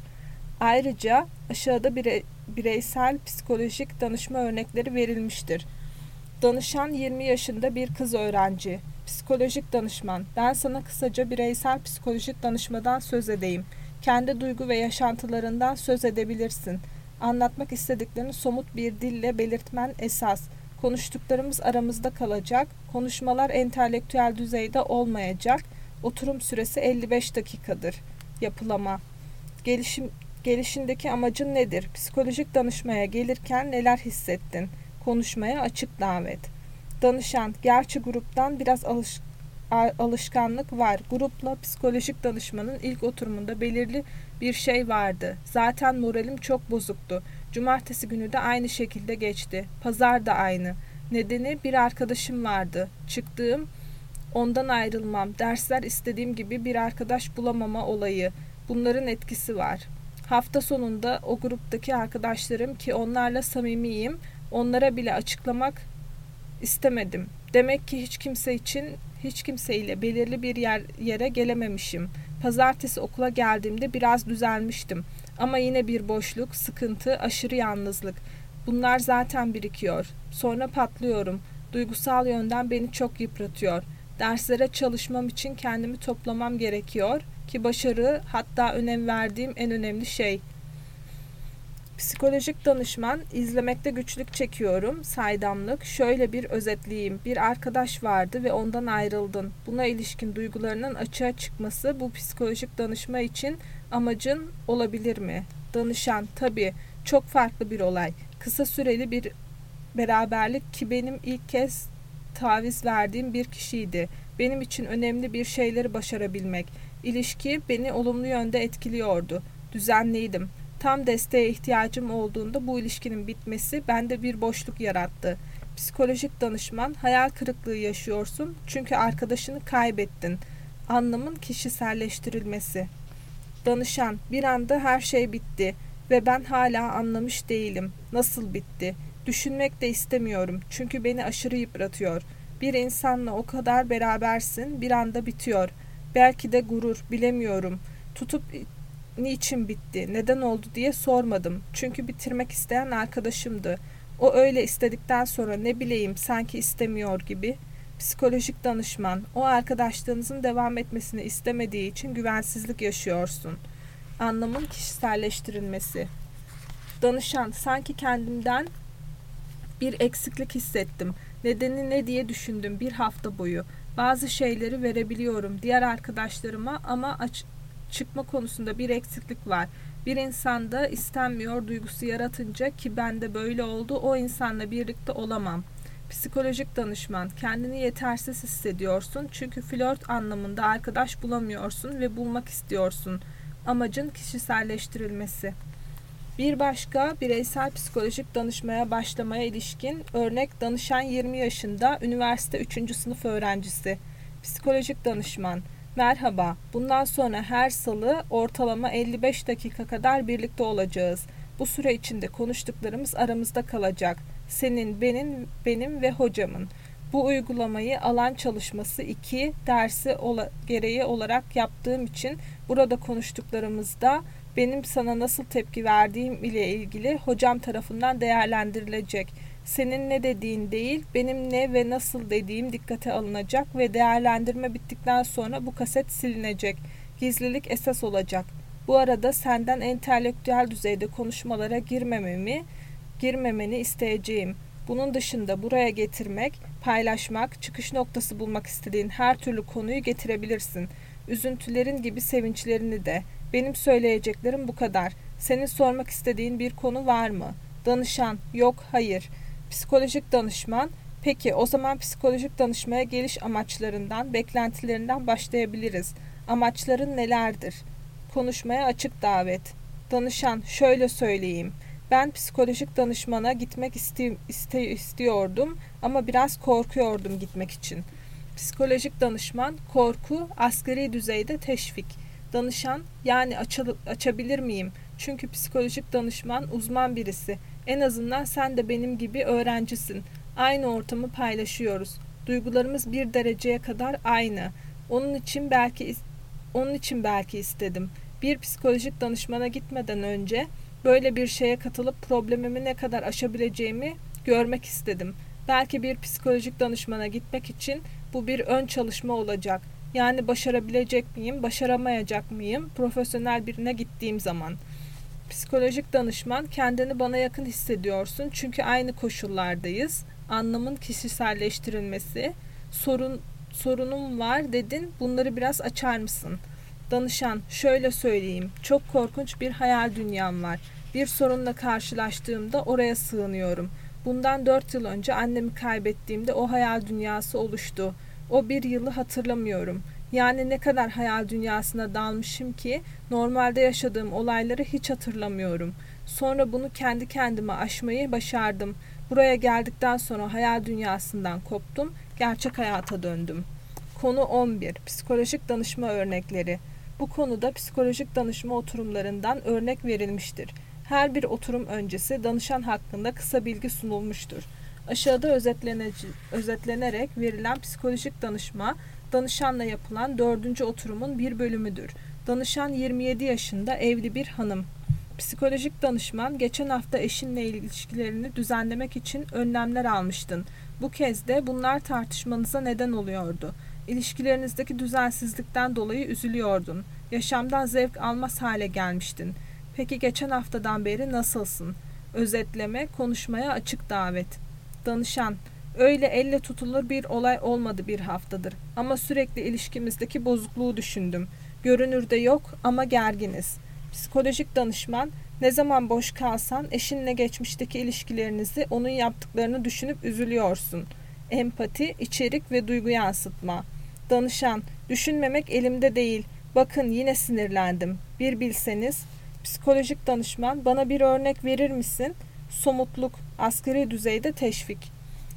Ayrıca aşağıda bire, bireysel psikolojik danışma örnekleri verilmiştir. Danışan yirmi yaşında bir kız öğrenci. Psikolojik danışman. Ben sana kısaca bireysel psikolojik danışmadan söz edeyim. Kendi duygu ve yaşantılarından söz edebilirsin. Anlatmak istediklerini somut bir dille belirtmen esas. Konuştuklarımız aramızda kalacak. Konuşmalar entelektüel düzeyde olmayacak. Oturum süresi elli beş dakikadır. Yapılama. Gelişim, gelişindeki amacın nedir? Psikolojik danışmaya gelirken neler hissettin? Konuşmaya açık davet. Danışan, gerçi gruptan biraz alış, alışkanlık var. Grupla psikolojik danışmanın ilk oturumunda belirli bir şey vardı. Zaten moralim çok bozuktu. Cumartesi günü de aynı şekilde geçti. Pazar da aynı. Nedeni bir arkadaşım vardı. Çıktığım, ondan ayrılmam, dersler istediğim gibi bir arkadaş bulamama olayı. Bunların etkisi var. Hafta sonunda o gruptaki arkadaşlarım ki onlarla samimiyim, onlara bile açıklamak istemedim. Demek ki hiç kimse için, hiç kimseyle belirli bir yer, yere gelememişim. Pazartesi okula geldiğimde biraz düzelmiştim. Ama yine bir boşluk, sıkıntı, aşırı yalnızlık. Bunlar zaten birikiyor. Sonra patlıyorum. Duygusal yönden beni çok yıpratıyor. Derslere çalışmam için kendimi toplamam gerekiyor ki başarı, hatta önem verdiğim en önemli şey. Psikolojik danışman, izlemekte güçlük çekiyorum, saydamlık, şöyle bir özetleyeyim. Bir arkadaş vardı ve ondan ayrıldın. Buna ilişkin duygularının açığa çıkması bu psikolojik danışma için amacın olabilir mi? Danışan, tabii, çok farklı bir olay. Kısa süreli bir beraberlik ki benim ilk kez taviz verdiğim bir kişiydi. Benim için önemli bir şeyleri başarabilmek. İlişki beni olumlu yönde etkiliyordu. Düzenliydim. Tam desteğe ihtiyacım olduğunda bu ilişkinin bitmesi bende bir boşluk yarattı. Psikolojik danışman, hayal kırıklığı yaşıyorsun çünkü arkadaşını kaybettin. Anlamın kişiselleştirilmesi. Danışan, bir anda her şey bitti ve ben hala anlamış değilim. Nasıl bitti? Düşünmek de istemiyorum çünkü beni aşırı yıpratıyor. Bir insanla o kadar berabersin, bir anda bitiyor. Belki de gurur, bilemiyorum. Tutup niçin bitti, neden oldu diye sormadım. Çünkü bitirmek isteyen arkadaşımdı. O öyle istedikten sonra ne bileyim sanki istemiyor gibi. Psikolojik danışman, o arkadaşlığınızın devam etmesini istemediği için güvensizlik yaşıyorsun. Anlamın kişiselleştirilmesi. Danışan, sanki kendimden bir eksiklik hissettim. Nedeni ne diye düşündüm bir hafta boyu. Bazı şeyleri verebiliyorum diğer arkadaşlarıma ama aç çıkma konusunda bir eksiklik var. Bir insanda istenmiyor duygusu yaratınca ki bende böyle oldu, o insanla birlikte olamam. Psikolojik danışman, kendini yetersiz hissediyorsun çünkü flört anlamında arkadaş bulamıyorsun ve bulmak istiyorsun. Amacın kişiselleştirilmesi. Bir başka bireysel psikolojik danışmaya başlamaya ilişkin örnek danışan yirmi yaşında, üniversite üçüncü sınıf öğrencisi. Psikolojik danışman, merhaba, bundan sonra her salı ortalama elli beş dakika kadar birlikte olacağız. Bu süre içinde konuştuklarımız aramızda kalacak. Senin, benim, benim ve hocamın. Bu uygulamayı alan çalışması iki dersi ola, gereği olarak yaptığım için burada konuştuklarımızda benim sana nasıl tepki verdiğim ile ilgili hocam tarafından değerlendirilecek. Senin ne dediğin değil, benim ne ve nasıl dediğim dikkate alınacak ve değerlendirme bittikten sonra bu kaset silinecek. Gizlilik esas olacak. Bu arada senden entelektüel düzeyde konuşmalara girmememi, girmemeni isteyeceğim. Bunun dışında buraya getirmek, paylaşmak, çıkış noktası bulmak istediğin her türlü konuyu getirebilirsin. Üzüntülerin gibi sevinçlerini de. Benim söyleyeceklerim bu kadar. Senin sormak istediğin bir konu var mı? Danışan, yok, hayır. Psikolojik danışman, peki o zaman psikolojik danışmaya geliş amaçlarından, beklentilerinden başlayabiliriz. Amaçların nelerdir? Konuşmaya açık davet. Danışan, şöyle söyleyeyim. Ben psikolojik danışmana gitmek iste, iste, istiyordum ama biraz korkuyordum gitmek için. Psikolojik danışman, korku, asgari düzeyde teşvik. Danışan, yani açıl, açabilir miyim? Çünkü psikolojik danışman uzman birisi. En azından sen de benim gibi öğrencisin. Aynı ortamı paylaşıyoruz. Duygularımız bir dereceye kadar aynı. Onun için belki onun için belki istedim. Bir psikolojik danışmana gitmeden önce böyle bir şeye katılıp problemimi ne kadar aşabileceğimi görmek istedim. Belki bir psikolojik danışmana gitmek için bu bir ön çalışma olacak. Yani başarabilecek miyim, başaramayacak mıyım profesyonel birine gittiğim zaman. Psikolojik danışman, kendini bana yakın hissediyorsun çünkü aynı koşullardayız. Anlamın kişiselleştirilmesi, sorun sorunum var dedin, bunları biraz açar mısın? Danışan, şöyle söyleyeyim, çok korkunç bir hayal dünyam var. Bir sorunla karşılaştığımda oraya sığınıyorum. Bundan dört yıl önce annemi kaybettiğimde o hayal dünyası oluştu. O bir yılı hatırlamıyorum. Yani ne kadar hayal dünyasına dalmışım ki normalde yaşadığım olayları hiç hatırlamıyorum. Sonra bunu kendi kendime aşmayı başardım. Buraya geldikten sonra hayal dünyasından koptum, gerçek hayata döndüm. Konu on bir. Psikolojik danışma örnekleri. Bu konuda psikolojik danışma oturumlarından örnek verilmiştir. Her bir oturum öncesi danışan hakkında kısa bilgi sunulmuştur. Aşağıda özetlenerek verilen psikolojik danışma, danışanla yapılan dördüncü oturumun bir bölümüdür. Danışan yirmi yedi yaşında, evli bir hanım. Psikolojik danışman, geçen hafta eşinle ilişkilerini düzenlemek için önlemler almıştın. Bu kez de bunlar tartışmanıza neden oluyordu. İlişkilerinizdeki düzensizlikten dolayı üzülüyordun. Yaşamdan zevk almaz hale gelmiştin. Peki geçen haftadan beri nasılsın? Özetleme, konuşmaya açık davet. Danışan, öyle elle tutulur bir olay olmadı bir haftadır. Ama sürekli ilişkimizdeki bozukluğu düşündüm. Görünürde yok ama gerginiz. Psikolojik danışman, ne zaman boş kalsan eşinle geçmişteki ilişkilerinizi, onun yaptıklarını düşünüp üzülüyorsun. Empati, içerik ve duygu yansıtma. Danışan, düşünmemek elimde değil. Bakın yine sinirlendim. Bir bilseniz. Psikolojik danışman, bana bir örnek verir misin? Somutluk, asgari düzeyde teşvik.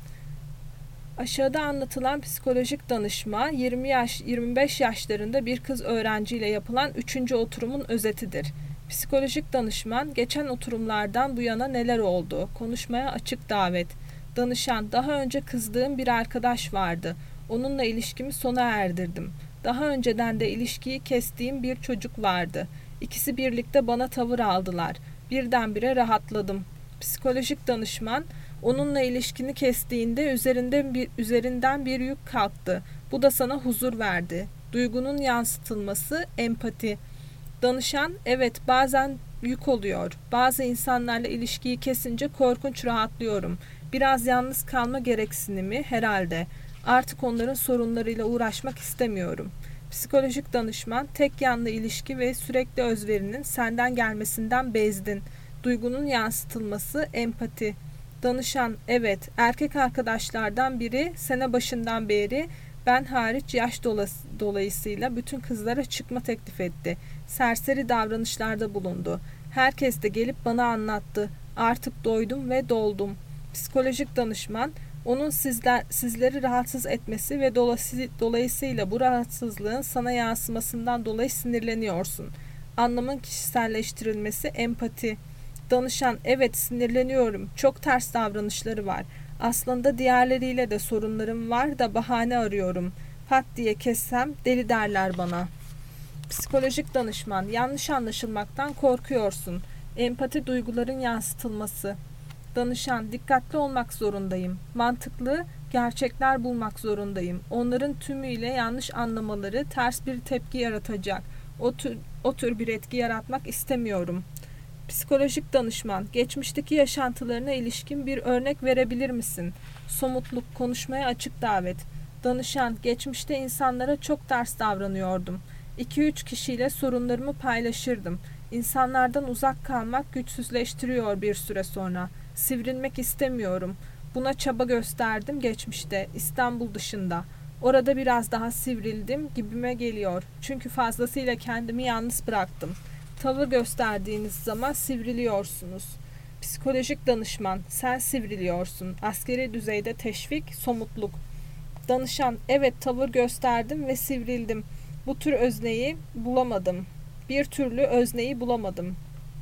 Aşağıda anlatılan psikolojik danışma yirmi yaş yirmi beş yaşlarında bir kız öğrenciyle yapılan üçüncü oturumun özetidir. Psikolojik danışman, geçen oturumlardan bu yana neler oldu? Konuşmaya açık davet. Danışan, daha önce kızdığım bir arkadaş vardı. Onunla ilişkimi sona erdirdim. Daha önceden de ilişkiyi kestiğim bir çocuk vardı. İkisi birlikte bana tavır aldılar. Birdenbire rahatladım. Psikolojik danışman, onunla ilişkini kestiğinde üzerinden bir, üzerinden bir yük kalktı. Bu da sana huzur verdi. Duygunun yansıtılması, empati. Danışan, evet bazen yük oluyor. Bazı insanlarla ilişkiyi kesince korkunç rahatlıyorum. Biraz yalnız kalma gereksinimi herhalde. Artık onların sorunlarıyla uğraşmak istemiyorum. Psikolojik danışman, tek yanlı ilişki ve sürekli özverinin senden gelmesinden bezdin. Duygunun yansıtılması, empati. Danışan, evet, erkek arkadaşlardan biri sene başından beri ben hariç yaş dolayısıyla bütün kızlara çıkma teklif etti. Serseri davranışlarda bulundu. Herkes de gelip bana anlattı. Artık doydum ve doldum. Psikolojik danışman, onun sizler, sizleri rahatsız etmesi ve dolayısıyla bu rahatsızlığın sana yansımasından dolayı sinirleniyorsun. Anlamın kişiselleştirilmesi, empati. Danışan, evet sinirleniyorum. Çok ters davranışları var. Aslında diğerleriyle de sorunlarım var da bahane arıyorum. Pat diye kessem deli derler bana. Psikolojik danışman, yanlış anlaşılmaktan korkuyorsun. Empati, duyguların yansıtılması. Danışan, dikkatli olmak zorundayım. Mantıklı gerçekler bulmak zorundayım. Onların tümüyle yanlış anlamaları ters bir tepki yaratacak. O tür, o tür bir etki yaratmak istemiyorum. Psikolojik danışman, geçmişteki yaşantılarına ilişkin bir örnek verebilir misin? Somutluk, konuşmaya açık davet. Danışan, geçmişte insanlara çok ters davranıyordum. iki üç kişiyle sorunlarımı paylaşırdım. İnsanlardan uzak kalmak güçsüzleştiriyor bir süre sonra. Sivrilmek istemiyorum. Buna çaba gösterdim geçmişte, İstanbul dışında. Orada biraz daha sivrildim gibime geliyor. Çünkü fazlasıyla kendimi yalnız bıraktım. Tavır gösterdiğiniz zaman sivriliyorsunuz. Psikolojik danışman, sen sivriliyorsun. Askeri düzeyde teşvik, somutluk. Danışan, evet tavır gösterdim ve sivrildim. Bu tür özneyi bulamadım. Bir türlü özneyi bulamadım.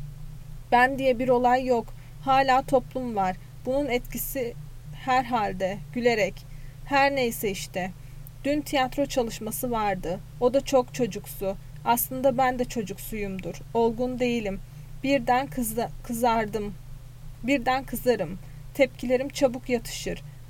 Ben diye bir olay yok. Hala toplum var. Bunun etkisi herhalde. Gülerek. Her neyse işte. Dün tiyatro çalışması vardı. O da çok çocuksu. Aslında ben de çocuksuyumdur. Olgun değilim. Birden kızda, kızardım. Birden kızarım. Tepkilerim çabuk yatışır.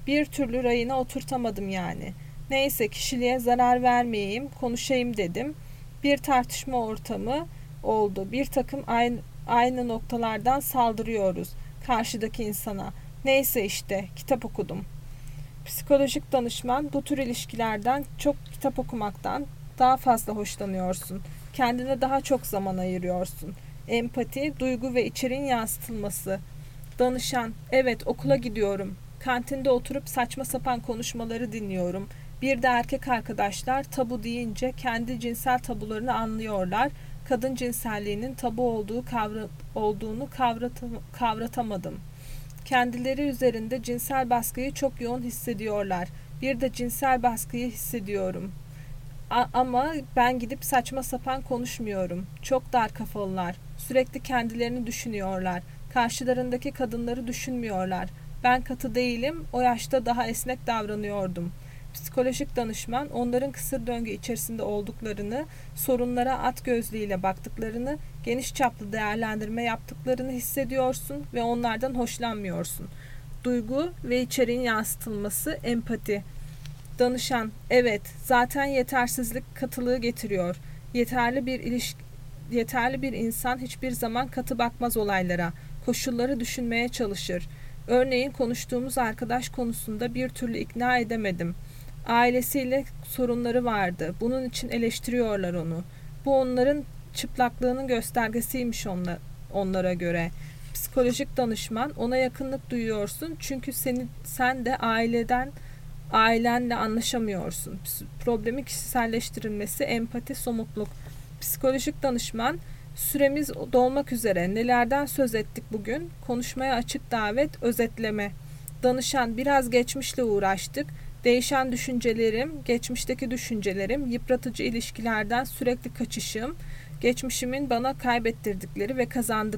Bir türlü rayına oturtamadım yani. Neyse kişiliğe zarar vermeyeyim, konuşayım dedim. Bir tartışma ortamı oldu. Bir takım aynı, aynı noktalardan saldırıyoruz karşıdaki insana. Neyse işte kitap okudum. Psikolojik danışman bu tür ilişkilerden çok kitap okumaktan daha fazla hoşlanıyorsun. Kendine daha çok zaman ayırıyorsun. Empati, duygu ve içeriğin yansıtılması. Danışan, evet okula gidiyorum. Kantinde oturup saçma sapan konuşmaları dinliyorum. Bir de erkek arkadaşlar tabu deyince kendi cinsel tabularını anlıyorlar. Kadın cinselliğinin tabu olduğu kavra, olduğunu kavratam, kavratamadım. Kendileri üzerinde cinsel baskıyı çok yoğun hissediyorlar. Bir de cinsel baskıyı hissediyorum. A- ama ben gidip saçma sapan konuşmuyorum. Çok dar kafalılar. Sürekli kendilerini düşünüyorlar. Karşılarındaki kadınları düşünmüyorlar. Ben katı değilim, o yaşta daha esnek davranıyordum. Psikolojik danışman onların kısır döngü içerisinde olduklarını, sorunlara at gözlüğüyle baktıklarını, geniş çaplı değerlendirme yaptıklarını hissediyorsun ve onlardan hoşlanmıyorsun. Duygu ve içeriğin yansıtılması, empati. Danışan, evet, zaten yetersizlik katılığı getiriyor. Yeterli bir ilişki, yeterli bir insan hiçbir zaman katı bakmaz olaylara, koşulları düşünmeye çalışır. Örneğin konuştuğumuz arkadaş konusunda bir türlü ikna edemedim. Ailesiyle sorunları vardı. Bunun için eleştiriyorlar onu. Bu onların çıplaklığının göstergesiymiş onlar, onlara göre. Psikolojik danışman, ona yakınlık duyuyorsun çünkü seni sen de aileden ailenle anlaşamıyorsun. Problemi kişiselleştirilmesi, empati, somutluk. Psikolojik danışman, süremiz dolmak üzere. Nelerden söz ettik bugün? Konuşmaya açık davet, özetleme. Danışan, biraz geçmişle uğraştık. Değişen düşüncelerim, geçmişteki düşüncelerim, yıpratıcı ilişkilerden sürekli kaçışım, geçmişimin bana kaybettirdikleri ve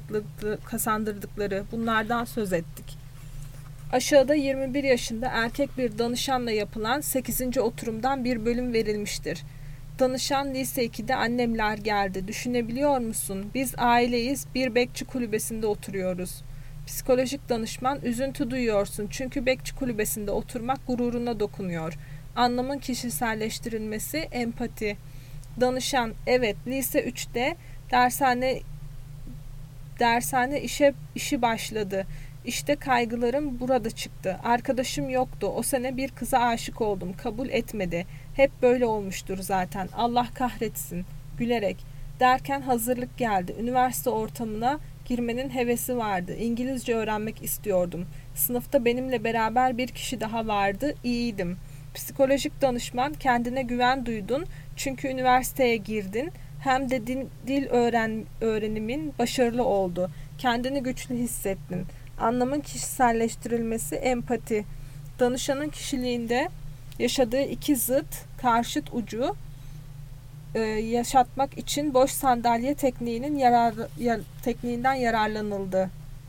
kazandırdıkları, bunlardan söz ettik. Aşağıda yirmi bir yaşında erkek bir danışanla yapılan sekizinci oturumdan bir bölüm verilmiştir. Danışan, lise ikide annemler geldi. Düşünebiliyor musun? Biz aileyiz, bir bekçi kulübesinde oturuyoruz. Psikolojik danışman, üzüntü duyuyorsun çünkü bekçi kulübesinde oturmak gururuna dokunuyor. Anlamın kişiselleştirilmesi, empati. Danışan, evet, lise üçte dershane dershane işe işi başladı. İşte kaygılarım burada çıktı. Arkadaşım yoktu. O sene bir kıza aşık oldum. Kabul etmedi. Hep böyle olmuştur zaten. Allah kahretsin. Gülerek. Derken hazırlık geldi. Üniversite ortamına girmenin hevesi vardı. İngilizce öğrenmek istiyordum. Sınıfta benimle beraber bir kişi daha vardı. İyiydim. Psikolojik danışman, kendine güven duydun. Çünkü üniversiteye girdin. Hem de din, dil öğren, öğrenimin başarılı oldu. Kendini güçlü hissettin. Anlamın kişiselleştirilmesi, empati. Danışanın kişiliğinde yaşadığı iki zıt, karşıt ucu e, yaşatmak için boş sandalye tekniğinin yarar, ya, tekniğinden yararlanıldı.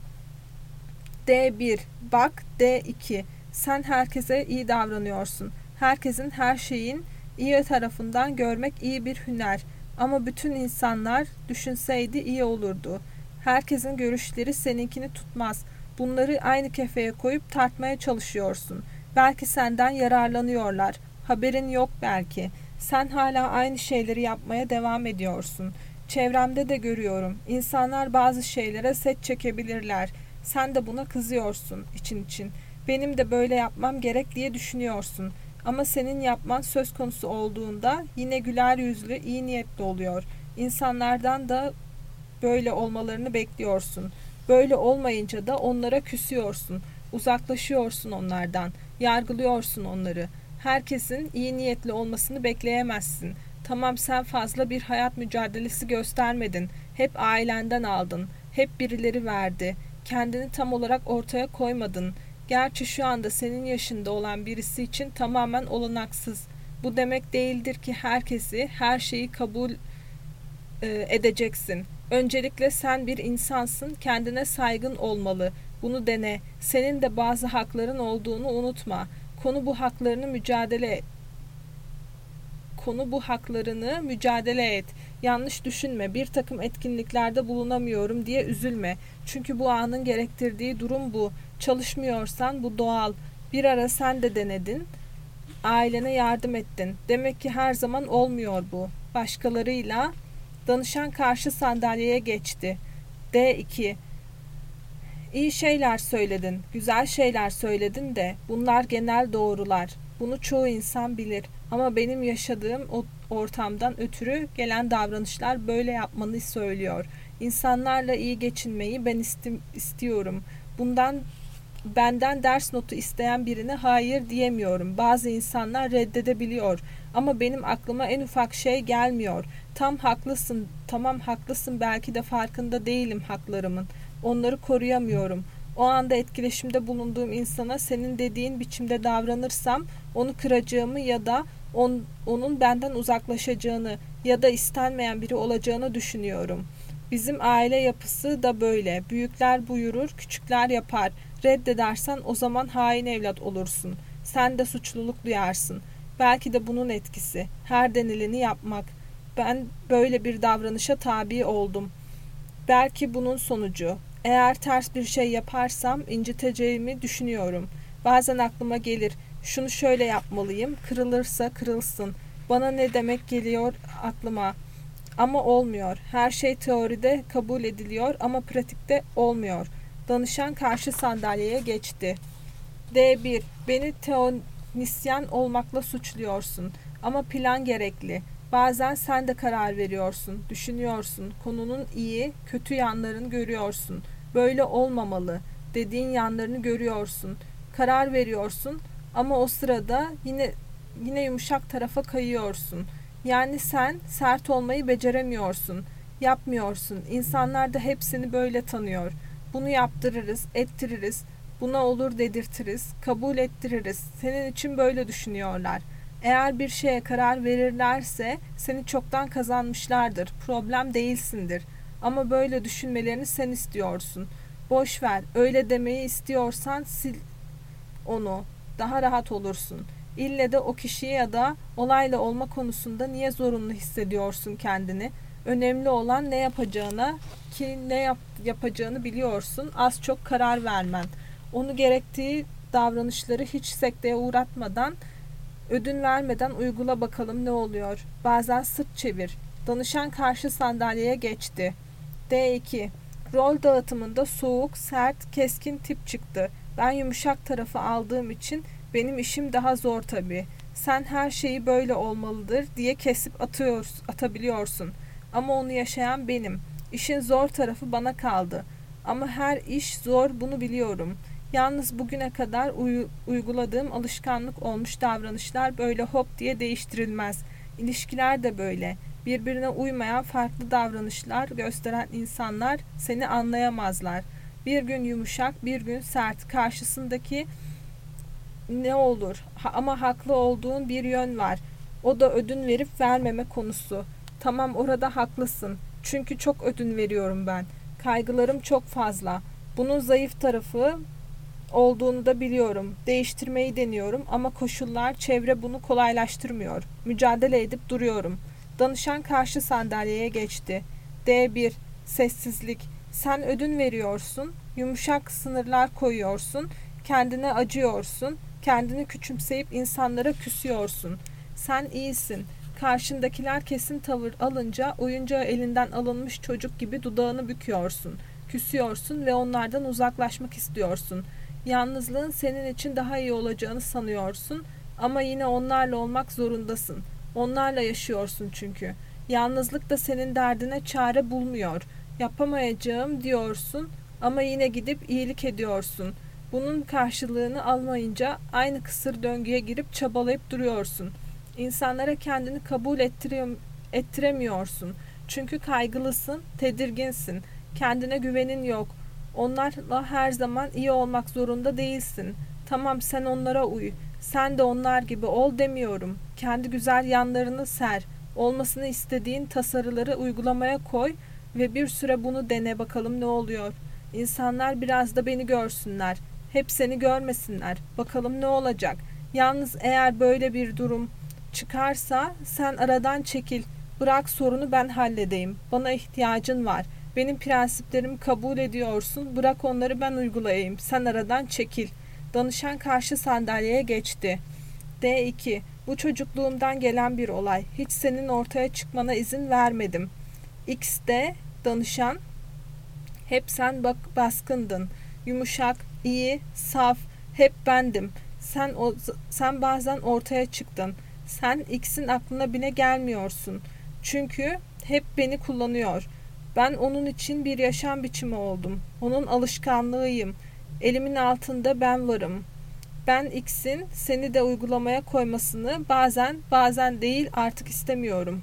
D bir. Bak. D iki. Sen herkese iyi davranıyorsun. Herkesin, her şeyin iyi tarafından görmek iyi bir hüner. Ama bütün insanlar düşünseydi iyi olurdu. Herkesin görüşleri seninkini tutmaz. Bunları aynı kefeye koyup tartmaya çalışıyorsun. Belki senden yararlanıyorlar. Haberin yok belki. Sen hala aynı şeyleri yapmaya devam ediyorsun. Çevremde de görüyorum. İnsanlar bazı şeylere set çekebilirler. Sen de buna kızıyorsun için için. Benim de böyle yapmam gerek diye düşünüyorsun. Ama senin yapman söz konusu olduğunda yine güler yüzlü, iyi niyetli oluyor. İnsanlardan da böyle olmalarını bekliyorsun. Böyle olmayınca da onlara küsüyorsun. Uzaklaşıyorsun onlardan. Yargılıyorsun onları. Herkesin iyi niyetli olmasını bekleyemezsin. Tamam, sen fazla bir hayat mücadelesi göstermedin. Hep ailenden aldın. Hep birileri verdi. Kendini tam olarak ortaya koymadın. Gerçi şu anda senin yaşında olan birisi için tamamen olanaksız. Bu demek değildir ki herkesi, her şeyi kabul e, edeceksin. Öncelikle sen bir insansın, kendine saygın olmalı. Bunu dene. Senin de bazı hakların olduğunu unutma. Konu bu haklarını mücadele Konu bu haklarını mücadele et. Yanlış düşünme. Bir takım etkinliklerde bulunamıyorum diye üzülme. Çünkü bu anın gerektirdiği durum bu. Çalışmıyorsan bu doğal. Bir ara sen de denedin. Ailene yardım ettin. Demek ki her zaman olmuyor bu. Başkalarıyla. Danışan karşı sandalyeye geçti. D iki. İyi şeyler söyledin, güzel şeyler söyledin de bunlar genel doğrular. Bunu çoğu insan bilir ama benim yaşadığım o ortamdan ötürü gelen davranışlar böyle yapmanı söylüyor. İnsanlarla iyi geçinmeyi ben isti- istiyorum. Bundan benden ders notu isteyen birine hayır diyemiyorum. Bazı insanlar reddedebiliyor ama benim aklıma en ufak şey gelmiyor. Tam haklısın, tamam haklısın, belki de farkında değilim haklarımın. Onları koruyamıyorum. O anda etkileşimde bulunduğum insana senin dediğin biçimde davranırsam onu kıracağımı ya da on, onun benden uzaklaşacağını ya da istenmeyen biri olacağını düşünüyorum. Bizim aile yapısı da böyle. Büyükler buyurur, küçükler yapar. Reddedersen o zaman hain evlat olursun. Sen de suçluluk duyarsın. Belki de bunun etkisi. Her denileni yapmak. Ben böyle bir davranışa tabi oldum. Belki bunun sonucu. Eğer ters bir şey yaparsam inciteceğimi düşünüyorum. Bazen aklıma gelir. Şunu şöyle yapmalıyım. Kırılırsa kırılsın. Bana ne demek geliyor aklıma. Ama olmuyor. Her şey teoride kabul ediliyor ama pratikte olmuyor. Danışan karşı sandalyeye geçti. D bir. Beni teonisyen olmakla suçluyorsun. Ama plan gerekli. Bazen sen de karar veriyorsun, düşünüyorsun, konunun iyi, kötü yanlarını görüyorsun. Böyle olmamalı dediğin yanlarını görüyorsun. Karar veriyorsun ama o sırada yine yine yumuşak tarafa kayıyorsun. Yani sen sert olmayı beceremiyorsun, yapmıyorsun. İnsanlar da hepsini böyle tanıyor. Bunu yaptırırız, ettiririz, buna olur dedirtiriz, kabul ettiririz. Senin için böyle düşünüyorlar. Eğer bir şeye karar verirlerse seni çoktan kazanmışlardır. Problem değilsindir. Ama böyle düşünmelerini sen istiyorsun. Boş ver. Öyle demeyi istiyorsan sil onu. Daha rahat olursun. İlle de o kişiye ya da olayla olma konusunda niye zorunlu hissediyorsun kendini? Önemli olan ne yapacağına, ki ne yap, yapacağını biliyorsun. Az çok karar vermen. Onu gerektiği davranışları hiç sekteye uğratmadan, ödün vermeden uygula bakalım ne oluyor. Bazen sırt çevir. Danışan karşı sandalyeye geçti. D iki. Rol dağıtımında soğuk, sert, keskin tip çıktı. Ben yumuşak tarafı aldığım için benim işim daha zor tabii. Sen her şeyi böyle olmalıdır diye kesip atıyor, atabiliyorsun. Ama onu yaşayan benim. İşin zor tarafı bana kaldı. Ama her iş zor, bunu biliyorum. Yalnız bugüne kadar uy- uyguladığım alışkanlık olmuş davranışlar böyle hop diye değiştirilmez. İlişkiler de böyle. Birbirine uymayan farklı davranışlar gösteren insanlar seni anlayamazlar. Bir gün yumuşak, bir gün sert. Karşısındaki ne olur? Ha, ama haklı olduğun bir yön var. O da ödün verip vermeme konusu. Tamam, orada haklısın. Çünkü çok ödün veriyorum ben. Kaygılarım çok fazla. Bunun zayıf tarafı olduğunu da biliyorum. Değiştirmeyi deniyorum ama koşullar, çevre bunu kolaylaştırmıyor. Mücadele edip duruyorum. Danışan karşı sandalyeye geçti. D bir. Sessizlik. Sen ödün veriyorsun, yumuşak sınırlar koyuyorsun, kendine acıyorsun, kendini küçümseyip insanlara küsüyorsun. Sen iyisin. Karşındakiler kesin tavır alınca oyuncağı elinden alınmış çocuk gibi dudağını büküyorsun. Küsüyorsun ve onlardan uzaklaşmak istiyorsun. Yalnızlığın senin için daha iyi olacağını sanıyorsun ama yine onlarla olmak zorundasın. Onlarla yaşıyorsun çünkü. Yalnızlık da senin derdine çare bulmuyor. Yapamayacağım diyorsun ama yine gidip iyilik ediyorsun. Bunun karşılığını almayınca aynı kısır döngüye girip çabalayıp duruyorsun. İnsanlara kendini kabul ettire- ettiremiyorsun. Çünkü kaygılısın, tedirginsin. Kendine güvenin yok. Onlarla her zaman iyi olmak zorunda değilsin. Tamam, sen onlara uy. Sen de onlar gibi ol demiyorum. Kendi güzel yanlarını ser. Olmasını istediğin tasarıları uygulamaya koy ve bir süre bunu dene bakalım ne oluyor. İnsanlar biraz da beni görsünler. Hep seni görmesinler. Bakalım ne olacak. Yalnız eğer böyle bir durum çıkarsa sen aradan çekil. Bırak sorunu ben halledeyim. Bana ihtiyacın var. Benim prensiplerimi kabul ediyorsun. Bırak onları ben uygulayayım. Sen aradan çekil. Danışan karşı sandalyeye geçti. D iki. Bu çocukluğumdan gelen bir olay. Hiç senin ortaya çıkmana izin vermedim. X'de danışan, hep sen bak baskındın. Yumuşak, iyi, saf, hep bendim. Sen o, sen bazen ortaya çıktın. Sen X'in aklına bile gelmiyorsun. Çünkü hep beni kullanıyor. Ben onun için bir yaşam biçimi oldum. Onun alışkanlığıyım. Elimin altında ben varım. Ben X'in seni de uygulamaya koymasını bazen, bazen değil artık istemiyorum.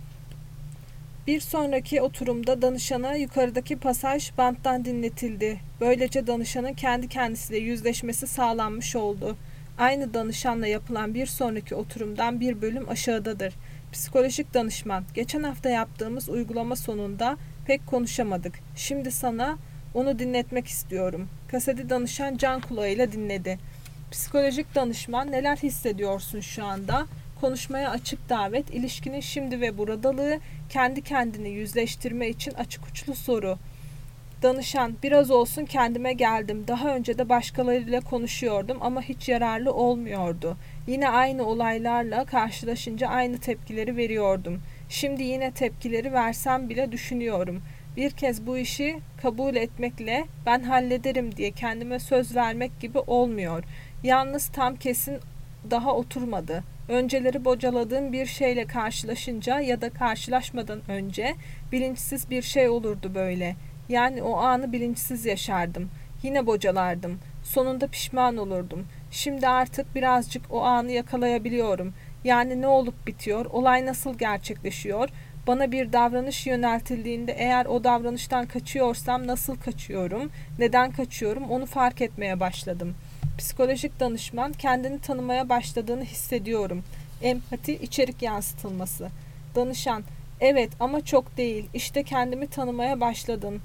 Bir sonraki oturumda danışana yukarıdaki pasaj banttan dinletildi. Böylece danışanın kendi kendisiyle yüzleşmesi sağlanmış oldu. Aynı danışanla yapılan bir sonraki oturumdan bir bölüm aşağıdadır. Psikolojik danışman, geçen hafta yaptığımız uygulama sonunda pek konuşamadık. Şimdi sana onu dinletmek istiyorum. Kaseti danışan can kulağıyla dinledi. Psikolojik danışman, neler hissediyorsun şu anda? Konuşmaya açık davet, ilişkinin şimdi ve buradalığı, kendi kendini yüzleştirme için açık uçlu soru. Danışan, biraz olsun kendime geldim. Daha önce de başkalarıyla konuşuyordum ama hiç yararlı olmuyordu. Yine aynı olaylarla karşılaşınca aynı tepkileri veriyordum. Şimdi yine tepkileri versem bile düşünüyorum. Bir kez bu işi kabul etmekle ben hallederim diye kendime söz vermek gibi olmuyor. Yalnız tam kesin daha oturmadı. Önceleri bocaladığım bir şeyle karşılaşınca ya da karşılaşmadan önce bilinçsiz bir şey olurdu böyle. Yani o anı bilinçsiz yaşardım. Yine bocalardım. Sonunda pişman olurdum. Şimdi artık birazcık o anı yakalayabiliyorum. Yani ne olup bitiyor, olay nasıl gerçekleşiyor, bana bir davranış yöneltildiğinde eğer o davranıştan kaçıyorsam nasıl kaçıyorum, neden kaçıyorum onu fark etmeye başladım. Psikolojik danışman, kendini tanımaya başladığını hissediyorum. Empati, içerik yansıtılması. Danışan, evet ama çok değil. İşte kendimi tanımaya başladın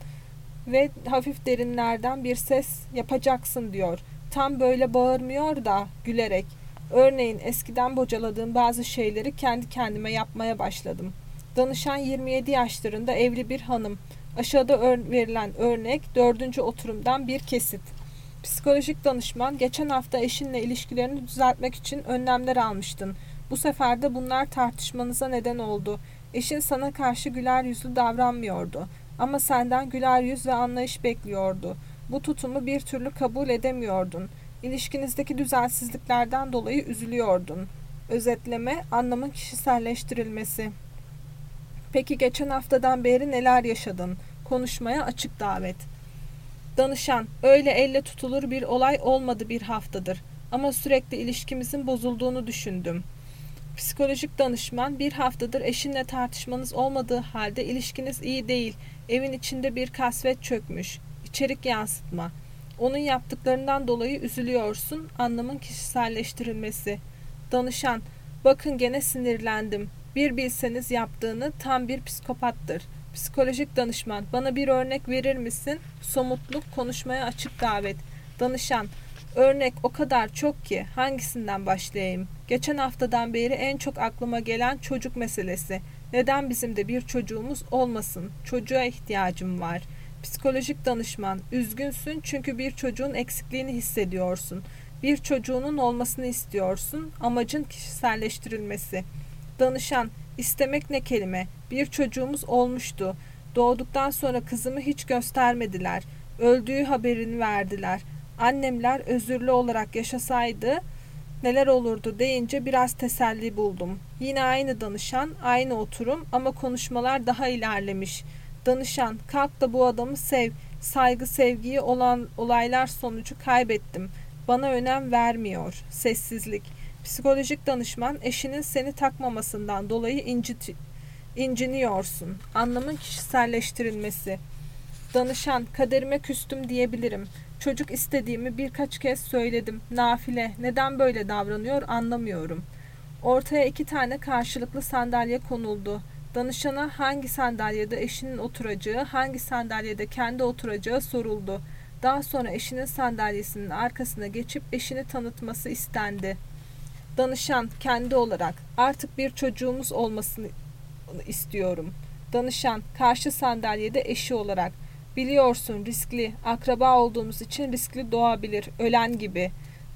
ve hafif derinlerden bir ses yapacaksın diyor. Tam böyle bağırmıyor da gülerek. Örneğin eskiden bocaladığım bazı şeyleri kendi kendime yapmaya başladım. Danışan yirmi yedi yaşlarında evli bir hanım. Aşağıda ör- verilen örnek dördüncü oturumdan bir kesit. Psikolojik danışman, geçen hafta eşinle ilişkilerini düzeltmek için önlemler almıştın. Bu sefer de bunlar tartışmanıza neden oldu. Eşin sana karşı güler yüzlü davranmıyordu. Ama senden güler yüz ve anlayış bekliyordu. Bu tutumu bir türlü kabul edemiyordun. İlişkinizdeki düzensizliklerden dolayı üzülüyordun. Özetleme, anlamın kişiselleştirilmesi. Peki geçen haftadan beri neler yaşadın? Konuşmaya açık davet. Danışan, öyle elle tutulur bir olay olmadı bir haftadır. Ama sürekli ilişkimizin bozulduğunu düşündüm. Psikolojik danışman, bir haftadır eşinle tartışmanız olmadığı halde ilişkiniz iyi değil. Evin içinde bir kasvet çökmüş. İçerik yansıtma. Onun yaptıklarından dolayı üzülüyorsun. Anlamın kişiselleştirilmesi. Danışan, bakın gene sinirlendim. Bir bilseniz yaptığını, tam bir psikopattır. Psikolojik danışman, bana bir örnek verir misin? Somutluk, konuşmaya açık davet. Danışan, örnek o kadar çok ki hangisinden başlayayım? Geçen haftadan beri en çok aklıma gelen çocuk meselesi. Neden bizim de bir çocuğumuz olmasın? Çocuğa ihtiyacım var. Psikolojik danışman, üzgünsün çünkü bir çocuğun eksikliğini hissediyorsun. Bir çocuğunun olmasını istiyorsun. Amacın kişiselleştirilmesi. Danışan, istemek ne kelime? Bir çocuğumuz olmuştu. Doğduktan sonra kızımı hiç göstermediler. Öldüğü haberini verdiler. Annemler özürlü olarak yaşasaydı neler olurdu deyince biraz teselli buldum. Yine aynı danışan, aynı oturum ama konuşmalar daha ilerlemiş. Danışan, kalk da bu adamı sev. Saygı sevgiyi olan olaylar sonucu kaybettim. Bana önem vermiyor. Sessizlik. Psikolojik danışman, eşinin seni takmamasından dolayı incit inciniyorsun. Anlamın kişiselleştirilmesi. Danışan, kaderime küstüm diyebilirim. Çocuk istediğimi birkaç kez söyledim. Nafile, neden böyle davranıyor anlamıyorum. Ortaya iki tane karşılıklı sandalye konuldu. Danışana hangi sandalyede eşinin oturacağı, hangi sandalyede kendi oturacağı soruldu. Daha sonra eşinin sandalyesinin arkasına geçip eşini tanıtması istendi. Danışan, kendi olarak, artık bir çocuğumuz olmasını istiyorum. Danışan, karşı sandalyede eşi olarak, biliyorsun riskli, akraba olduğumuz için riskli doğabilir, ölen gibi.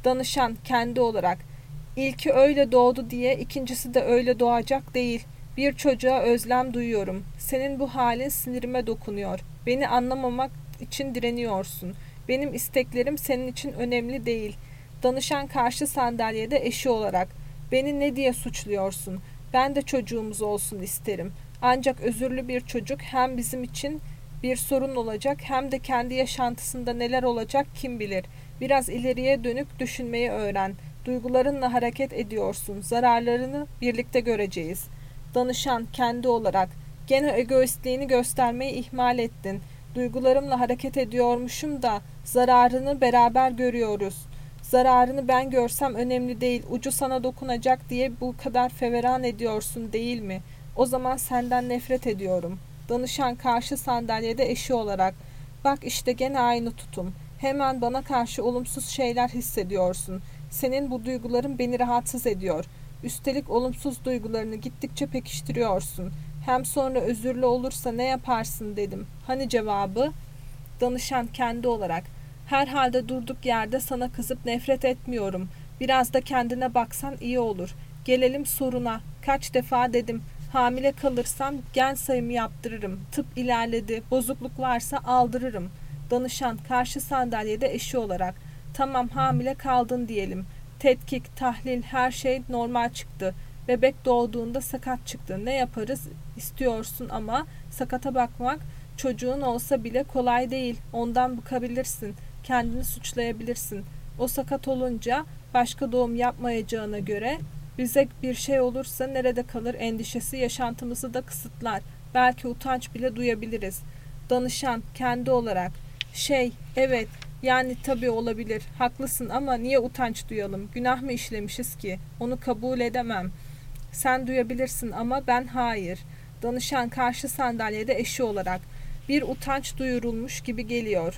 Danışan kendi olarak, ilki öyle doğdu diye ikincisi de öyle doğacak değil. Bir çocuğa özlem duyuyorum. Senin bu halin sinirime dokunuyor. Beni anlamamak için direniyorsun. Benim isteklerim senin için önemli değil. Danışan karşı sandalyede eşi olarak, beni ne diye suçluyorsun? Ben de çocuğumuz olsun isterim. Ancak özürlü bir çocuk hem bizim için bir sorun olacak hem de kendi yaşantısında neler olacak kim bilir. Biraz ileriye dönük düşünmeyi öğren. Duygularınla hareket ediyorsun. Zararlarını birlikte göreceğiz. Danışan kendi olarak, gene egoistliğini göstermeyi ihmal ettin. Duygularımla hareket ediyormuşum da zararını beraber görüyoruz. Zararını ben görsem önemli değil. Ucu sana dokunacak diye bu kadar feveran ediyorsun değil mi? O zaman senden nefret ediyorum. Danışan karşı sandalyede eşi olarak, bak işte gene aynı tutum. Hemen bana karşı olumsuz şeyler hissediyorsun. Senin bu duyguların beni rahatsız ediyor. Üstelik olumsuz duygularını gittikçe pekiştiriyorsun. Hem sonra özürlü olursa ne yaparsın dedim. Hani cevabı? Danışan kendi olarak, herhalde durduk yerde sana kızıp nefret etmiyorum. Biraz da kendine baksan iyi olur. Gelelim soruna. Kaç defa dedim. Hamile kalırsam gen sayımı yaptırırım. Tıp ilerledi. Bozukluk varsa aldırırım. Danışan karşı sandalyede eşi olarak, tamam hamile kaldın diyelim. Tetkik, tahlil her şey normal çıktı. Bebek doğduğunda sakat çıktı. Ne yaparız? İstiyorsun ama sakata bakmak çocuğun olsa bile kolay değil. Ondan bıkabilirsin. Kendini suçlayabilirsin. O sakat olunca başka doğum yapmayacağına göre bize bir şey olursa nerede kalır endişesi yaşantımızı da kısıtlar. Belki utanç bile duyabiliriz. Danışan kendi olarak, şey evet yani tabii olabilir. Haklısın ama niye utanç duyalım? Günah mı işlemişiz ki? Onu kabul edemem. Sen duyabilirsin ama ben hayır. Danışan karşı sandalyede eşi olarak, bir utanç duyurulmuş gibi geliyor.